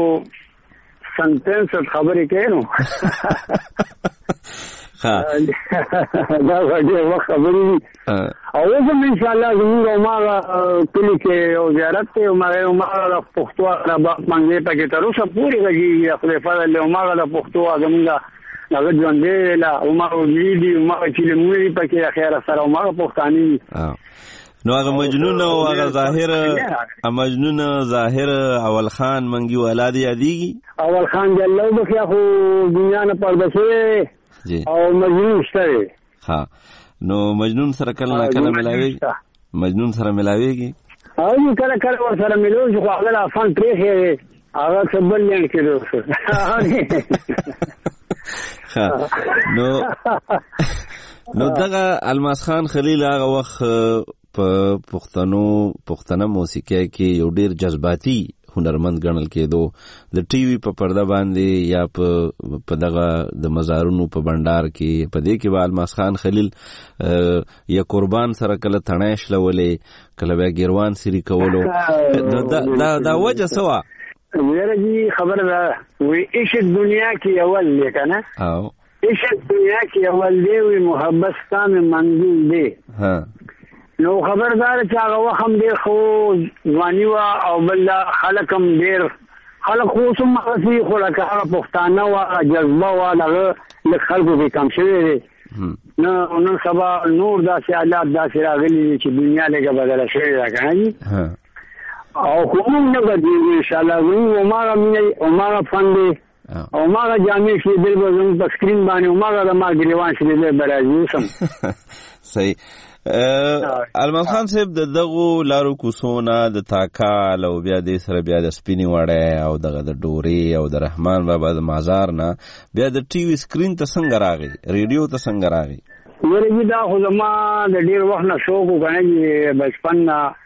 سنټنس خبرې کوي نو ها دا غوډه وخت خبرې او زه ان شاء الله زموږ ما کلی کې او زیارت ته ما ما د پښتو عرب باندې پکې تر اوسه پوری غږی خپل فضل له ما د پښتو زموږ هغه ژوندې لا او ما ویلي او ما چې موږ پکې خیر سره او ما پښتاني نو هغه مجنون او هغه ظاهر مجنون ظاهر اول خان منګي ولادي یادېږي اول خان جلو بخیا خو دنیا نه پردشه او مجنون شته ها نو مجنون سره کله نه کله ملاوي مجنون سره ملاويږي او کله کله ور سره ملوي خو هغه افان پریخي هغه سبل لین کېدو ها نو نو دغه الماس خان خلیل هغه وخت په پښتنو پښتنه موسیقي کې یو ډیر جذباتي هنرمند ګڼل کېدو د ټي وي په پرده باندې یا په دغه د مزارونو په بندر کې په دې کې به الماس خان خلیل یا قربان سره کله تڼیش لولې کله به ګیروان سری کولو دا دا وجه سوا ویره جی خبر ده وی عشق دنیا کې اول لیکنه او عشق دنیا کې اول دی وی محبت تا میں منزل دی ها نو خبردار چې هغه وخت ډیر خو ځواني وا او بل خلک هم ډیر خلک خو سم مخفي خو لکه هغه پښتانه وا جذبه وا هغه لکه خلکو کې کم شوی دی نو نو سبا نور داسې حالات داسې راغلي چې دنیا لږه بدله شوې ده کنه او کوم نه بدلېږي ان شاء الله وي عمره مینه عمره فن دی عمره جامع شي دل به زموږ په سکرین باندې عمره د ما ګریوان شي دل به راځي سم صحیح الماس خان صاحب د دغو لارو کوڅونه د تاکال او بیا د سره بیا د سپینی وړه او دغه د ډوري او د رحمان بابا د مازار نه بیا د ټي وي سکرین ته څنګه راغی ریډیو ته څنګه راغی ورګي دا خو زما د ډیر وخت نه شوق وګڼي بچپن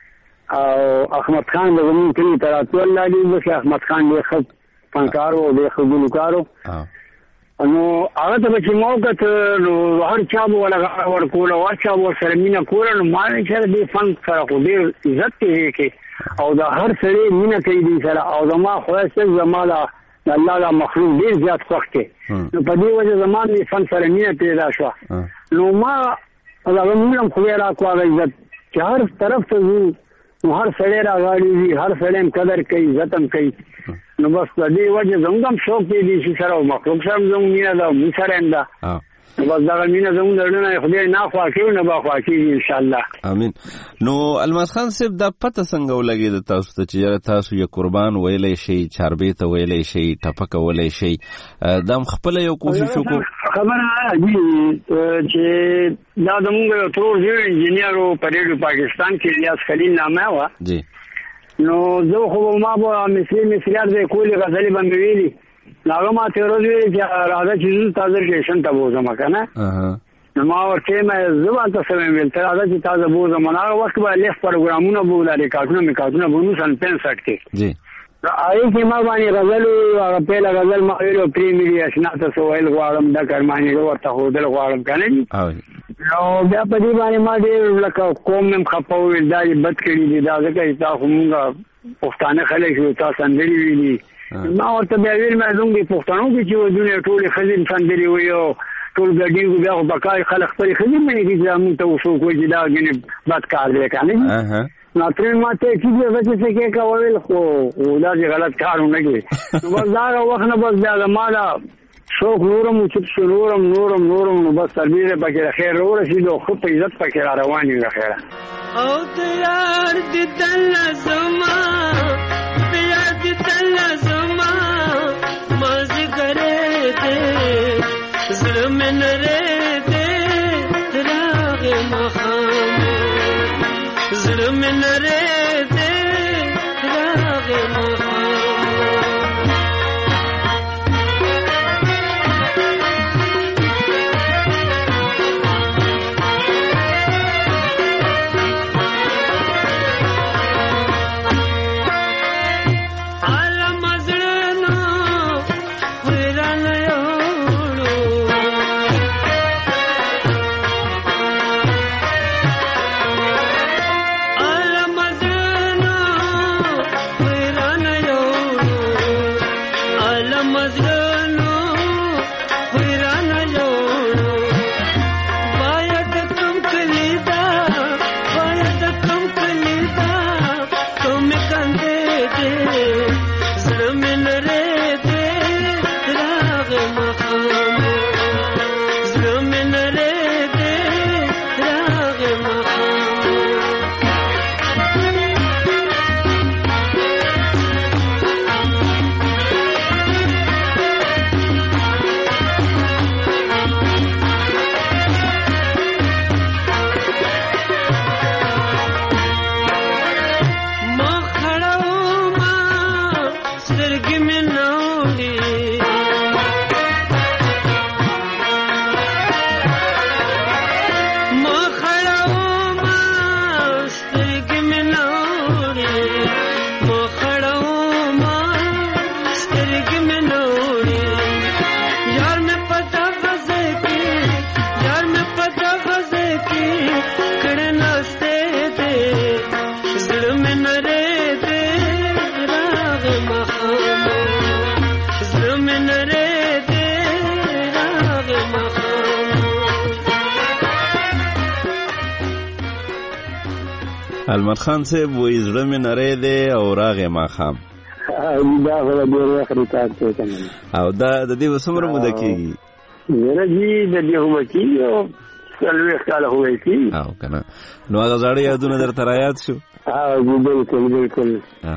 او احمد خان د زمون کلی تر اتول لالي بس احمد خان یې خپ فنکارو او د خبرو نو هغه ته چې موقع نو هر چا ولا ور کول او چا ور سره مینا کول نو ما چې د فن سره خو ډیر عزت کې او دا هر سره مینا کوي دي سره او زما خو څه زما دا الله دا مخلوق ډیر زیات خوښ کې نو په دې وجه زمانه فن سره مینا پیدا شو نو ما هغه موږ خو را کوه عزت چې هر طرف ته نو هر سره راغلی هر سره قدر کوي عزتم کوي نو بس د دې وجه زموږ شوق دی چې سره مخلوق سره زموږ مینا دا مو سره انده نو بس دا مینا زموږ درنه خدای نه خوا کوي نه با خوا کوي ان شاء الله امين نو الماس خان صاحب دا پته څنګه ولګي د تاسو ته چې تاسو یو قربان ویلې شي چاربې ته ویلې شي ټپک ویلې شي دا خپل یو کوشش وکړو خبره دي چې دا زموږ ترور دی انجینیر په ریډیو پاکستان کې ریاض خلیل نامه و جی نو زه خو ما به مثلی مثلیات به کولې غزلې باندې ویلي هغه ما ته ورځ ویلي چې راځه چې تاسو ریشن ته بوزم کنه نو ما ورته مې زما ته سم ویل ته راځه چې تاسو بوزم هغه وخت به لیف پروګرامونه بوله ریکارډونه میکارډونه بونو سن پنځه کې جی آی کې ما باندې غزل هغه په غزل ما ویلو پریمری اشنا ته ویل غواړم د کرمانې ورته هو دل غواړم کنه نو بیا په دې باندې ما دې لکه کوم هم خپاوې دای بد کړی دي دا ځکه تاسو موږ پښتانه خلک یو تاسو اندري ویلي ما ورته بیا ویل مې زموږ پښتنو کې چې دنیا ټول خزین سندري ویو ټول ګډي بیا په بقای خلک خپل خزین مې دي چې موږ ته وسو کوی چې دا غني بد کار دی کنه نو ترې ماته چې څه څه کې کاوه خو دا چې غلط کارونه کوي نو بس دا وخت نه بس دا مالا شوق نورم چې نورم نورم نورم نو بس تربیه پکې خیر ورسېدو خو په عزت پکې را روان یو خیره او تیار دي تل زما تیار دي تل زما مزه کرے دے زړه من رے دے راغ مخام زړه من رے دے راغ مخام मजनू हैरान लोड़ो बायद तुम कलीदा बायद तुम कलीदा तुम कंदे दे जमीन रे दे राग मकाम जमीन रे दे राग मकाम المد خان صاحب وې زړه مې نری دی او راغې ماښام دا خو ډېر وخت ریکارډ کوي کنه او دا د دې څومره موده کېږي یاره جی د دې هو کېږي او څلوېښت کاله هو کېږي او کنه نو هغه زاړه یادونه درته رایاد شو ها بالکل بالکل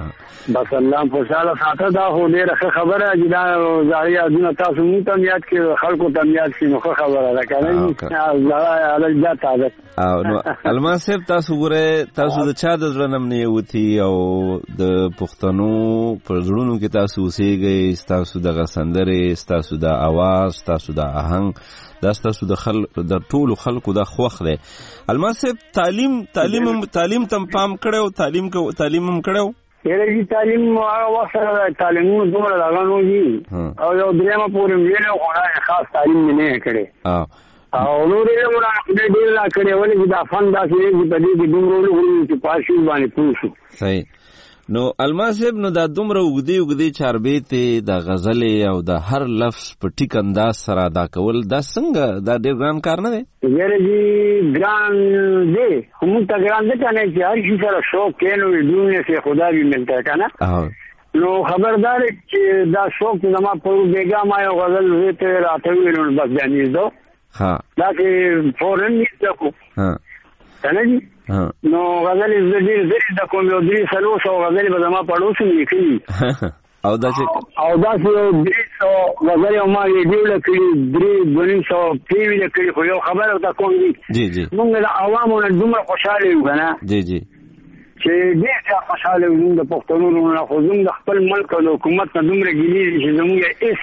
بس الله خوشاله ساته دا خو ډېره ښه خبره چې دا زاړه یادونه تاسو مونږ ته یاد کړئ خلکو ته یاد کړئ نو ښه خبره ده که نه زاړه یاد تازه او نو الماس صاحب تاسو ګوره تاسو د چا د زړه نه نه وتی او د پښتنو پر زړونو کې تاسو اوسېږئ تاسو دغه سندرې تاسو د اواز تاسو د آهنګ دا تاسو د خل د ټولو خلکو د خوښ دی الماس صاحب تعلیم تعلیم تعلیم تم پام کړو تعلیم کو تعلیم هم کړو یره جی تعلیم هغه وخت سره تعلیمونو دومره لګانو دي او یو درېمه پورې ویلو خو خاص تعلیم نه کړي او نور یې موږ د دې لا کړي ولې دا فن دا چې په دې کې دومره ولې چې پاشي باندې پوښو صحیح نو الماس صاحب نو دا دومره وګدي وګدي چاربېته د غزلې او د هر لفظ په ټیک انداز سره ادا کول دا څنګه دا ډېر ګران کار نه دی یاره جی ګران دی موږ ته ګران دی کنه چې هر شي سره شوق کینو دنیا سے خدا بھی ملتا ہے کنه نو خبردار چې دا شوق زما په بیګا ما یو غزل وته راته ویلو بس ځانې دو ها دا چې فورن نیسته کو ها کنه جی نو غزل زدي زدي د کوم یو درې سلو سو غزل به زما پړوس نه کړي او دا چې او دا چې درې سو غزل ما یې دیول کړي درې غني سو پیوی کړي خو یو خبره تا کوم دي جی جی موږ د عوامو نه دومره خوشاله یو کنه جی جی چې دې ته خوشاله یو د پښتنو نه خو زموږ د خپل ملک او حکومت نه دومره ګیلې چې زموږ ایس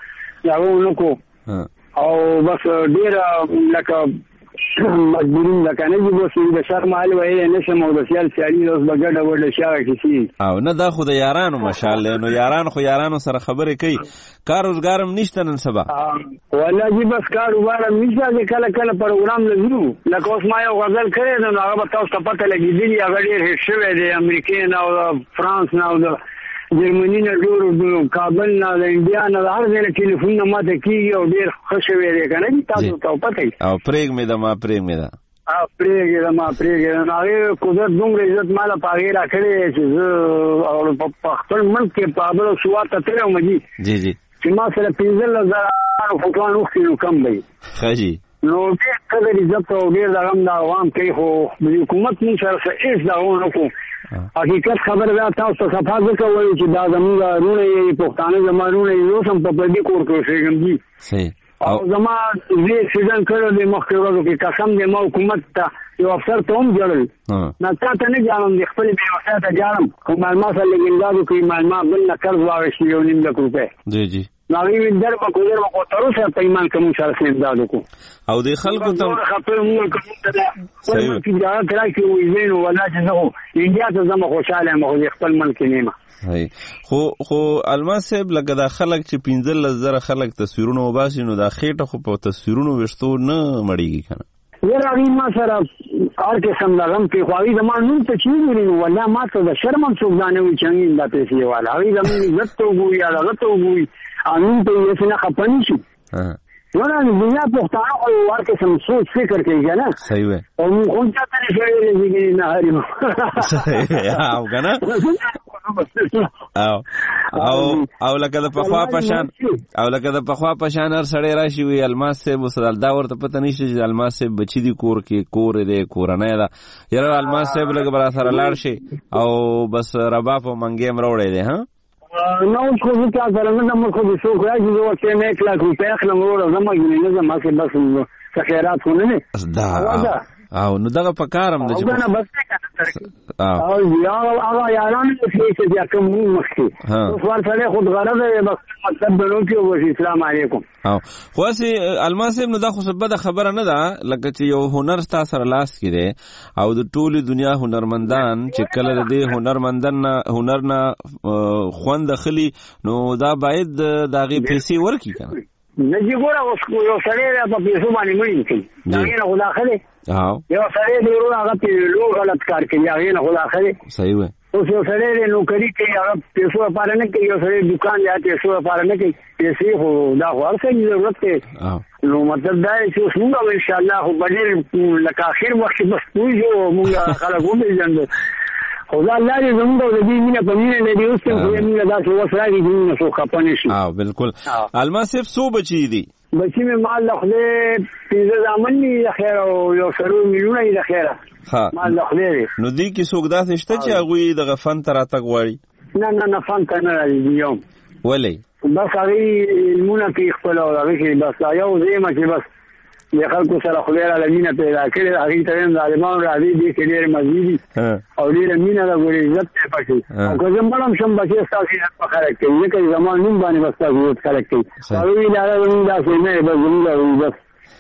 یاو نو کو او بس ډیر لکه مجبورین لکه نه دي بس د شرم حال وایي نه سم او د سیال سیالي اوس بغډه وړل شاوه کسی او نه دا خو د یارانو ماشاءالله نو یاران خو یارانو سره خبرې کوي کار روزګارم نشته نن سبا والله جی بس کار روزګارم نشته چې کله کله پروګرام لګو لکه اوس ما یو غزل کړی نو هغه به تاسو ته پته لګېدلی هغه ډېر هیټ شوی دی امریکې نه او فرانس نه او جرمني نه ډېر کابل نه د انډیا نه هر ځای نه ټلیفونونه ماته کېږي او ډېر ښه شوی دی که نه تاسو ته پته او پرېږ مې ده ما پرېږ مې ده پرېږې ده ما پرېږې ده نو هغې قدرت دومره عزت ما له په هغې را کړی دی چې زه په خپل ملک کې په کابل او سوات ته تللی وم جي جی جی چې ما سره پنځلس زره فوټوان اوښتي نو کم به ښه جي نو ډېر قدر عزت او ډېر دغه هم د عوام کوي خو حکومت مونږ سره څه هېڅ دغه ونه کړو حقیقت خبر دا تاسو ته صفا ځکه وایو چې دا زموږ رونه یې پښتانه زما رونه یې اوس هم په پردي کور کې اوسېږم جي او زما دې سیزن کړی دی مخکې ورځو کې قسم دی ما حکومت ته یو افسر ته هم جړل نه تا ته نه جاړم د خپلې بېوسۍ ته جاړم خو معلوما سره لږ امداد وکړي معلوما بل نه قرض واخېستي یو نیم لک روپۍ جی جی نو هغې ویل در به کو در به کو تر اوسه په ایمان که مونږ سره څه امداد وکړو او دې خلکو ته خبره مونږ که مونږ ته خپل ملک اجازت راکړي وایي نو والله چې زه خو انډیا ته ځم خوشحاله یم خو د خپل ملک کې نه یم خو خو الماس صاحب لکه دا خلک چې پنځلس زره خلک تصویرونه وباسي نو دا خېټه خو په تصویرونو ویشتو نه مړېږي که نه یاره هغې ما سره هر قسم دغه هم کوي خو هغې زما نوم ته چې وګوري نو والله ما ته د شرم هم څوک دا نه وایي چې هغې دا پیسې واله هغې زموږ عزت ته وګوري یا دغه ته وګوري امین ته یې څنګه خپنی شي نو نه دنیا پښتانه او ورته سم سوچ فکر کوي کنه صحیح وي او موږ ته ته شوی نه هریم صحیح او کنه او او او لکه د پخوا پشان او لکه د پخوا پشان هر سړی راشي وي الماس صاحب وسدل دا ورته پته نشي چې الماس صاحب بچی دی کور کې کور دی کورنۍ دا یاره الماس صاحب لکه برا سره لاړ شي او بس ربا په منګې مروړې دی ها نو خو ځکه سره نه موږ خو څو راځي نو چې نه کلا کو په اخر نو زما نه زما کې بس خیرات ونه نه دا او نو دغه په کارم د چې نه بس او یا هغه یاران چې چې کوم مخکې نو سوال سره خود غرض بس مطلب بنو کې و اسلام علیکم او خو سي الماس نو دا خو سبده خبره نه ده لکه چې یو هنر تاسو سره لاس کې دی او د ټولي دنیا هنرمندان چې کله د هنرمندان هنر نه خوند خلی نو دا باید داغي پیسې ورکی کنه نه جی ګوره اوس یو سړی په پیسو باندې مړی کی دا نه خدا خله او یو سړی ډیرو هغه پیلو غلط کار کوي هغه نه خدا خله صحیح وي اوس یو سړی نوکری کوي هغه پیسو لپاره نه کوي یو سړی دکان یا پیسو لپاره نه کوي پیسې خو دا هر څه ضرورت دی نو مطلب دا چې اوس موږ ان شاء الله خو بډیر لکه اخر وخت بس پوجو موږ خلک ومنځند خدا الله دې زموږ د دې مینه په مینه لري اوس ته خو مینه دا څه وسره دي نه څه خپانه شي اه بالکل الماس صاحب سو بچی دي بچی مې مال خله پیزه زامن دي خیر او یو سرو میلیونه دي خیر ها مال خله نو دې کې څوک داسې شته چې هغه د غفن تر اتګ وړي نه نه نه فن کنه راځي یو ولی بس هغه المونه کې خپل او هغه کې بس یو زما چې بس د خلکو سره خدای را لمینه پیدا کړي هغه ته هم ظالمان راځي دي چې ډېر مزيدي او ډېر مینه د ګوري عزت ته پکې او که زم بلم شم بچي تاسو په خلک کې یو کې زمان نوم باندې بس تاسو خلک کې او وی دا زموږ د سینې به زموږ بس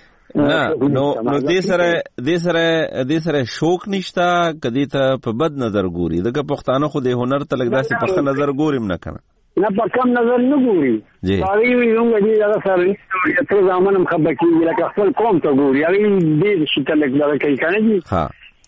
نه نو نو دې سره دې سره دې سره شوق نشتا کدی ته په بد نظر ګوري دغه پښتانه خو د هنر ته لګ داسې په نظر ګوریم نه کنه نه په کم نظر نه ګوري هغه وی موږ دې دا سره ته ځامن مخبه کیږي لکه خپل قوم ته ګوري هغه دې شي ته لګ دا کوي کنه جی ها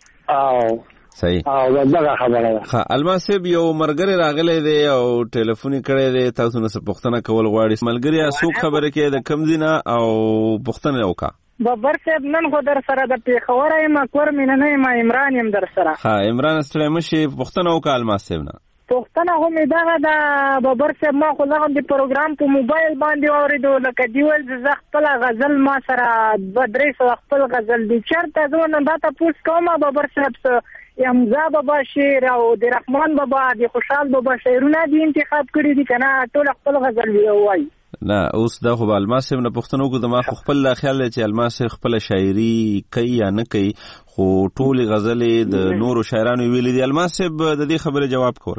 او صحیح او دا خبره ده ها الماس یو مرګره راغله دی او ټلیفون کړي دی تاسو نو څه پښتنه کول غواړي ملګری څوک خبره کوي د کم دینه او پښتنه وکا بابر صاحب نن خو در سره د پیښور یم کور مینه نه ما عمران یم در سره ها عمران ستړي مشي پښتنه وکا الماس نه پښتنه هم دا د بابر صاحب ما خو لغم د پروګرام په موبایل باندې اوریدو لکه دیول ز خپل غزل ما سره بدرې سو خپل غزل دي چرته زونه دا تاسو کومه بابر صاحب امزا بابا شعر او د رحمان بابا د خوشحال بابا شعرونه دي انتخاب کړی دي کنه ټول خپل غزل وایي نه اوس دا خو الماس نه پښتنو کو د ما خپل خیال چې الماس خپل شاعري کوي یا نه کوي خو ټول غزلې د نورو شاعرانو ویلي دي الماس د دې خبره جواب کور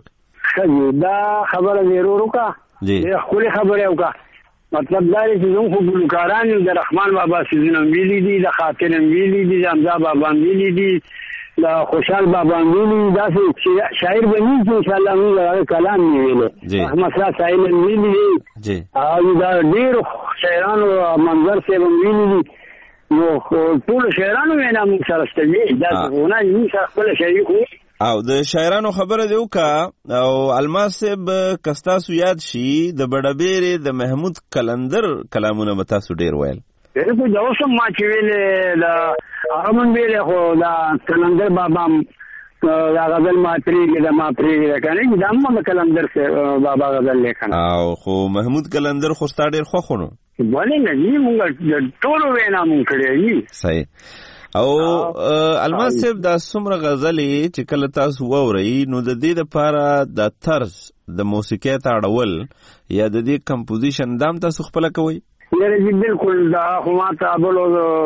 دا خبره ضرور وکا جی خپل خبره وکا مطلب دا چې زموږ خو ګلوکاران د رحمان بابا سيزونه ویلي دي د خاطر ویلي دي د امزا بابا ویلي دي د خوشحال بابا ویلي دا چې شاعر بني چې ان شاء الله موږ کلام ویلي احمد شاه سایل ویلي جی او دا ډیر شاعرانو منظر سے ویلي دي نو ټول شاعرانو وینا موږ سره ستوي دا ونه یې سره خپل شاعري خو او د شاعرانو خبره دی وکا او الماس صاحب کستاسو یاد شي د بډبېره د محمود کلندر کلامونه متاسو ډیر ویل ډیر په دا اوسم ما چې ویل دا هغه ویل خو دا کلندر بابا دا غزل ما پریږي دا ما پریږي کنه دا ما کلندر سے بابا غزل لیکن او خو محمود کلندر خو ستا ډیر خو خونو ولې نه ني موږ ټول وینا مونږ کړی صحیح او الماس صاحب دا څومره غزلې چې کله تاسو وورئ نو د دې لپاره د طرز د موسیقۍ ته اړول یا د دې کمپوزیشن دام تاسو خپل کوي یاره جی بالکل دا خو ما ته بلو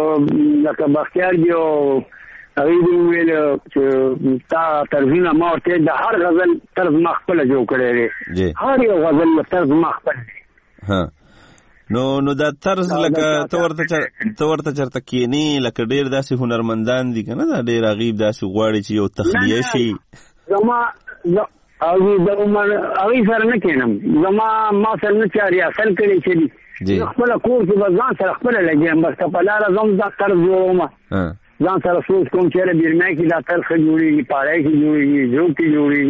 لکه بختیار دی او هغه دی ویل چې تا ترجمه ما ورته د هر غزل طرز ما خپل جوړ کړی دی هر یو غزل طرز ما خپل ها نو نو دا طرز لکه تورته تورته چرته کینی لکه ډیر داسې هنرمندان دي کنه دا ډیر غیب داسې غواړي چې یو تخلیه شي زما او د عمر او سره نه کینم زما ما سره نه چاري اصل کړي چې خپل کور کې ځان سره خپل لګیم بس په لار زم دا طرز ووم ځان سره سوچ کوم چې بیرمه کې دا طرز جوړیږي پاره کې جوړیږي جو کې جوړیږي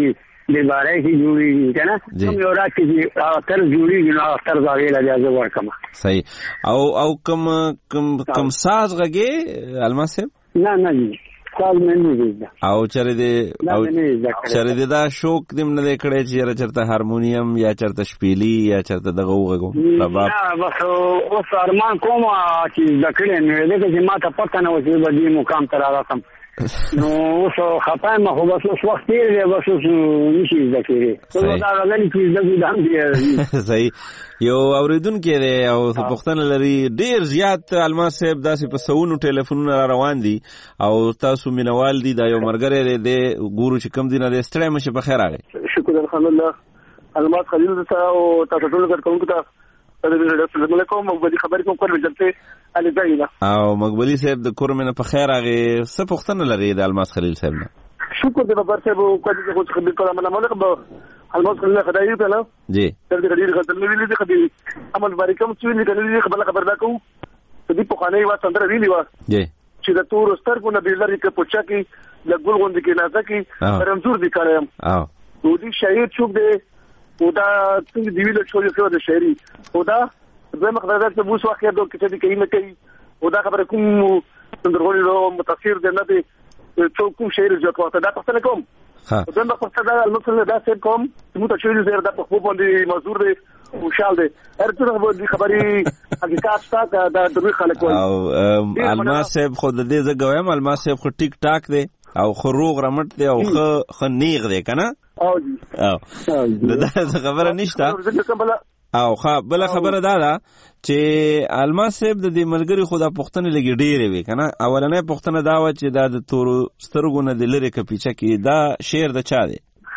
د بارای کی جوړیږي کنه کوم یو راځي چې اختر جوړیږي نو اختر ځای لا اجازه ورکما. صحیح. او او کم کم کم ساز غږی الماس صاحب؟ نه نه جی ساز نه دی. او چرې دې او چرې دې دا شوق دې نه کړی چې چرته هارمونیم یا چرته شپېلی یا چرته دغه وغږو رباب؟ نه بس اوس ارمان کوم چې ذکر نه دې چې ما ته پته نه و چې به دې مقام ته راغلم نو اوس خطا ما خو بس اوس وخت یې دی بس اوس نشي ذکرې نو دا غلطي چې دغه د هم دی. صحیح. یو اوریدونکو دی او پښتنه لري ډیر زیات الماس صاحب داسې په سونو ټلیفونونه را روان دي او تاسو مینوال دي دا یو مرګره دی ګورو چې کم دینه دی ستړی مشه په خیر راغی. شکر الحمدلله. الماس خلیل ته او تاسو ټول ګټونکو ته السلام علیکم. مقبلی خبرې کوم کول وجلته علي زینا او مقبلی صاحب د کورمنه په خیر راغی. څه پښتنه لري د الماس خلیل صاحب نه؟ شکر دې بابا صاحب او کوم څه خبرې کوم نه مله به الماس خلیل خدای ته نه جی تر دې غډیر غزل نه ویلې خبرې عمل باندې کوم څه ویلې کنه خبره خبر دا کوم دې په خانه وا څنګه ویلې وا جی چې د تور سترګو نه بیلری کې پوچا کې د ګل غوند کې نازه کې رمزور دي کړم او دوی شهید شوب دې ودا څنګه دی ویل چې څه د شهري ودا زه مخدار ته بوس واخیا دوه کې چې کینه کوي ودا خبره کوم څنګه له متاثر دي نه دي څو کوم شهري ځکه دا پښتنه کوم ها زه د پښتنه د المسل دا سر کوم چې مو ته شوی زه د په باندې مزدور دي خوشحال دي ارته د خبري حقیقت تا د دوی خلک وایي او الماس صاحب خو د دې زګویم الماس صاحب خو ټیک ټاک دی او خو روغ رمټ دی او خو خنیغ دی کنه او جی او دا خبره نشته او خا بل خبره دا ده چې الماس صاحب د دې ملګری خدا پښتنه لګي ډېرې وي کنه. اولنې پښتنه دا و چې دا د تور سترګو نه د لری کپیچه کې دا شعر د چا دی؟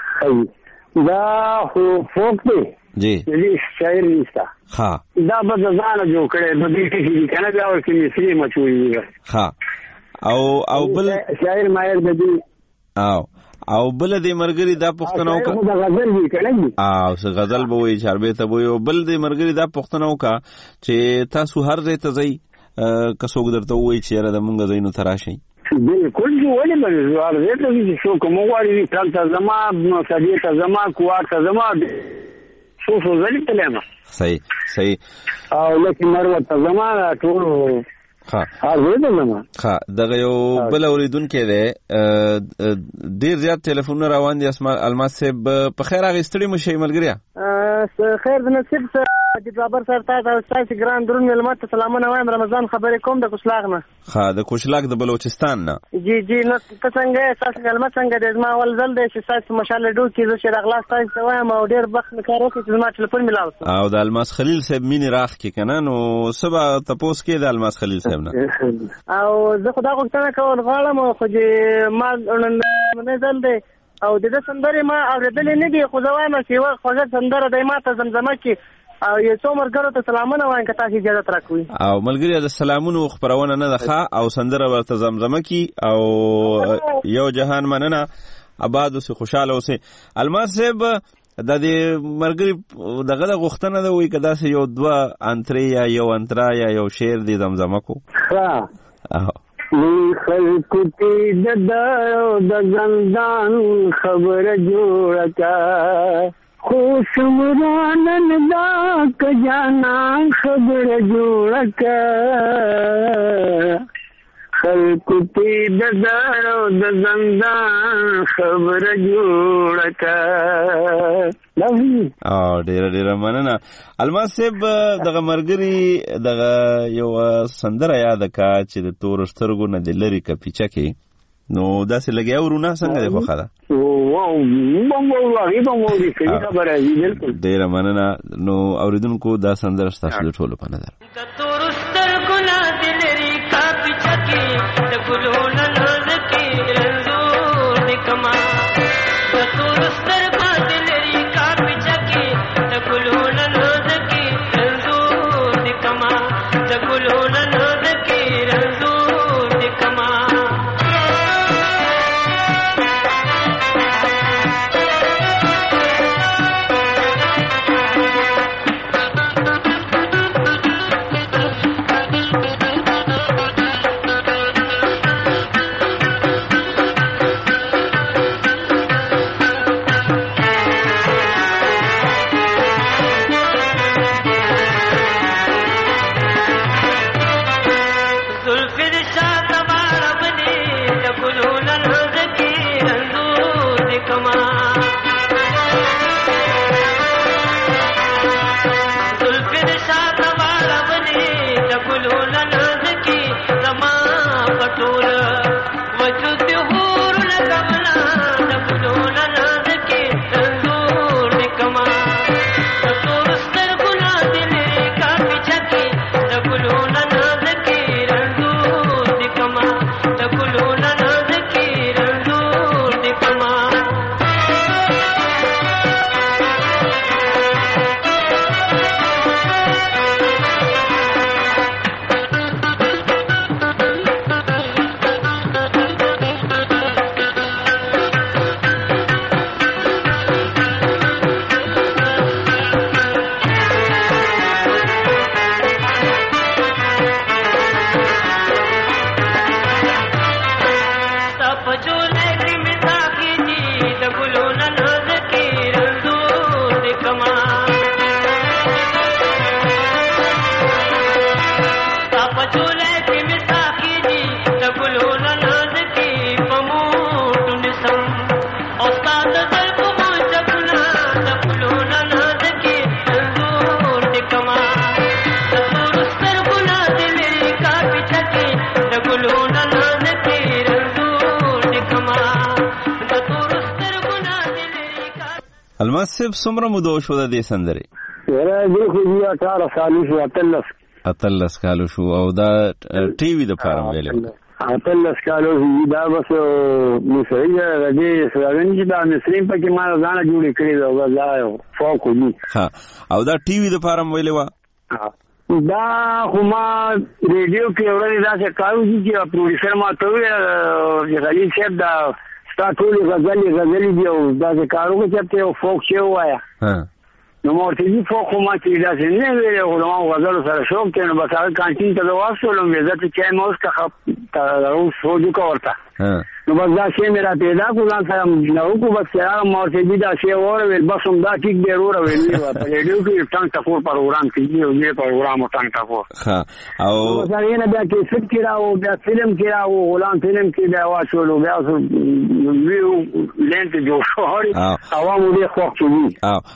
دا خو فوک دی جی دې شاعر نشته. ها دا به ځان جوړ کړي د دې کې کنه دا ورته مصری مچوي. ها او او بل شاعر مایر د دې او او بل دې مرګري دا پښتنه وکړه دا غزل وی کړي او څه غزل به وي چاربه ته وي او بل دې مرګري دا پښتنه وکړه چې تاسو هر ځای ته ځي کڅوګ درته وایي چې را د مونږ زینو تراشي بالکل جو ولې مې زوال دې ته چې څوک مو غواړي تاسو زما نو سړي ته زما کوار ته زما څو څو ځلې تلمه صحیح صحیح او لکه مروه ته زما ټول ها ها دغه یو بل اوریدونکو دی ډیر زیات ټلیفونونه روان دي اسما الماس صاحب په خیر هغه ستړي مو شي ملګریا خیر د نصیب سره د بابر سره تاسو تاسو ګران درون ملمت سلامونه وایم رمضان خبرې کوم د کوشلاغ نه. ها د کوشلاغ د بلوچستان نه. جی جی نو څنګه تاسو کلمه څنګه د ما ول زل د چې تاسو مشاله ډو کې چې راغلاس تاسو وایم او ډیر وخت کار وکړ چې ما ټلیفون ملاو او د الماس خلیل صاحب مینه راخ کې کنه نو سبا تاسو کې د الماس خلیل صاحب نه او زه خدا غوښتنه کوم غواړم خو چې ما نه زل دی او د دې سندره ما اوریدلې نه دي خو زه وایم چې وخت خوږه سندره د ما ته زمزمه کې او یو څو مرګرو ته سلامونه وایم که تاسو اجازه راکوي. او ملګری د سلامونو خبرونه نه ده او سندره ورته زمزمه کی او یو جهان مننه آباد اوسه خوشاله اوسه. الماس صاحب د دې مرګری دغه د غوښتنه ده وي کدا سه یو دوا انتری یا یو انترا یا یو شعر دی زمزمه کو. ها خلق تی د د زندان خبر جوړ کا خوش مرانن دا ک جانا خبر جوړ کا خلق تی د د زندان خبر جوړ کا. او ډیر ډیر مننه الماس صاحب دغه مرګري دغه یو سندره یاد کا چې د تور سترګو نه د لری کپیچه کې نو داسې لګیا ورونه څنګه دی خوخه ده واو مونږ وایي مونږ دې کلی خبره دی بالکل ډیر مننه نو اوریدونکو دا سندره تاسو د ټولو په نظر د تور سترګو نه د لری کپیچه کې د ګلو نه ناز کې رنزور نکما د تور سترګو الماس صاحب څومره موده شو د دې سندرې؟ یاره دې خو بیا اټاره کالو شو، اتلس اتلس کالو شو. او دا ټي وي د پاره ویلې اتلس کالو دا بس مصری د دې سراغن چې دا مصریم پکې ما ځان جوړې کړې دا غواړم فوق دي. ها او دا ټي وي د پاره ویلې وا دا خو ما ریډیو کې اورې دا څه کارو چې پروډوسر ما ته ویل غالي صاحب دا ستا ټول غزلې غزلې دی او دا څه کارو کې چې یو فوک شی وایا نو مورته دي فوق ما چې دا څنګه ویل او نو غزل سره شوق ته نو بس هغه کانټین ته واسولم عزت چې موږ کا تاسو سوجو کوړتا نو بس دا شی میرا پیدا کو ځان سره نو کو بس هغه مورته دي دا شی اور ویل بس هم دا ټیک دی ورو ویل په ریډیو کې ټنګ ټکور پروګرام کې یو یې پروګرام ټنګ ټکور ها او ځای نه بیا کې فټ کړهو بیا فلم کړهو غلام فلم کې دا واشولو بیا ویو لنت جو شهري عوامو دې خوښ شوی.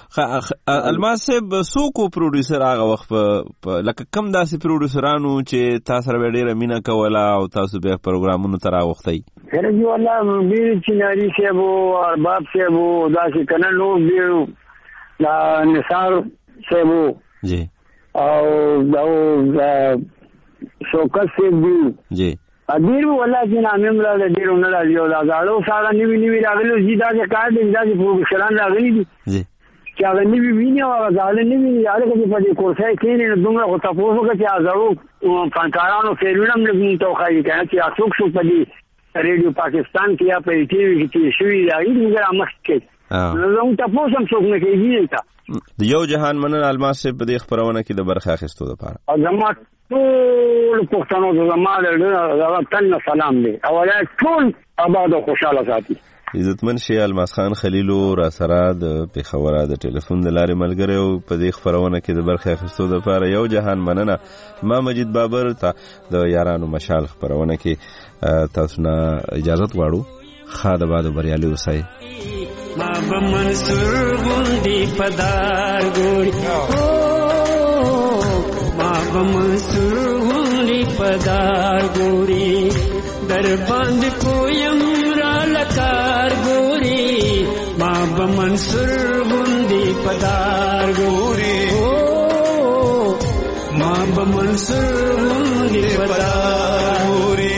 الماس صاحب سوکو پروډوسر هغه وخت لکه کم داسې پروډوسرانو چې تاسو سره ډېره مینا کوله او تاسو به پروګرامونو تر راوختي؟ هر جو الله میر چناری صاحب او ارباب صاحب داسې کنه نو دیو دا نثار صاحب جی او دا شوکت صاحب دی جی ادیر والله چې نامم را ډیرو نه راځي او دا غاړو سره نیوی نیوی راغلو چې دا چې کار دی دا چې پروګرام راغلی دي جی چې هغه نیوی ویني او هغه ځاله نیوی یاره کې په دې کورسای کې نه دومره خو تاسو کې چې ازارو فنکارانو فیلونه موږ ته خایي کنه چې اڅوک شو په دې ریډیو پاکستان کې یا په ټي وي کې شوې دا موږ رامخ کې نو زموږ تاسو هم څوک نه کوي تا د یو جهان منن الماس صاحب په دې خبرونه کې د برخه اخیستو لپاره زما ټول پښتنو زما د تن سلام دی اوله ټول آباد او خوشاله ساتي. عزتمن شي الماس خان خلیلو را سره د پیښوره د ټلیفون د لارې ملګری او په دې خبرونه کې د برخه اخیستو لپاره یو جهان مننه. ما مجید بابر ته د یارانو مشال خبرونه کې تاسو نه اجازه غواړو. خاله باد بریالي اوسئ. ما به منصور غوندي پدار ګوري ما به منصور غوندي پدار ګوري در باندې پویم را لکار ګوري ما به منصور غوندي پدار ګوري ما به منصور غوندي پدار ګوري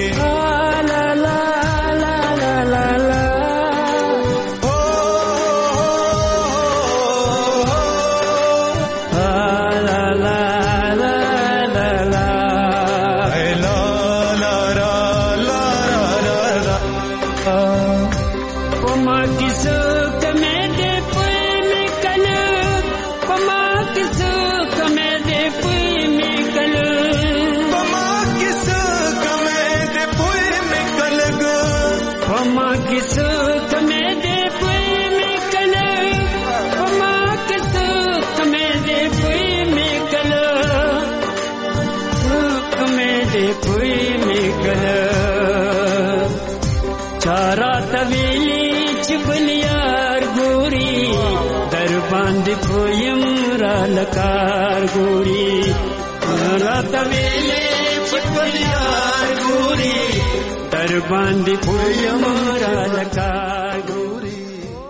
پویم را لکار ګوري را ته ویلې پټیار ګوري در باندې پویم را لکا ګوري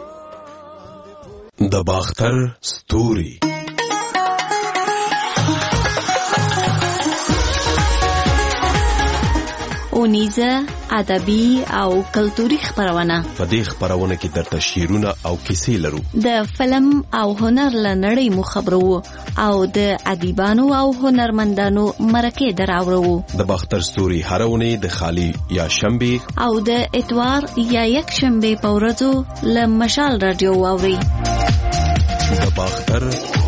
د باختر ستوري اونیزه ادبي او کلتوري خبرونه. په دې خبرونه کې درته شعرونه او کیسې لرو. د فلم او هنر لنړۍ مو خبرو او د ادیبانو او هنرمندانو مرکه دراوړو. د باختر ستوري هرونه د خالی یا شنبه او د اتوار یا یک شنبه په ورځو ل مشال رادیو واوري. د باختر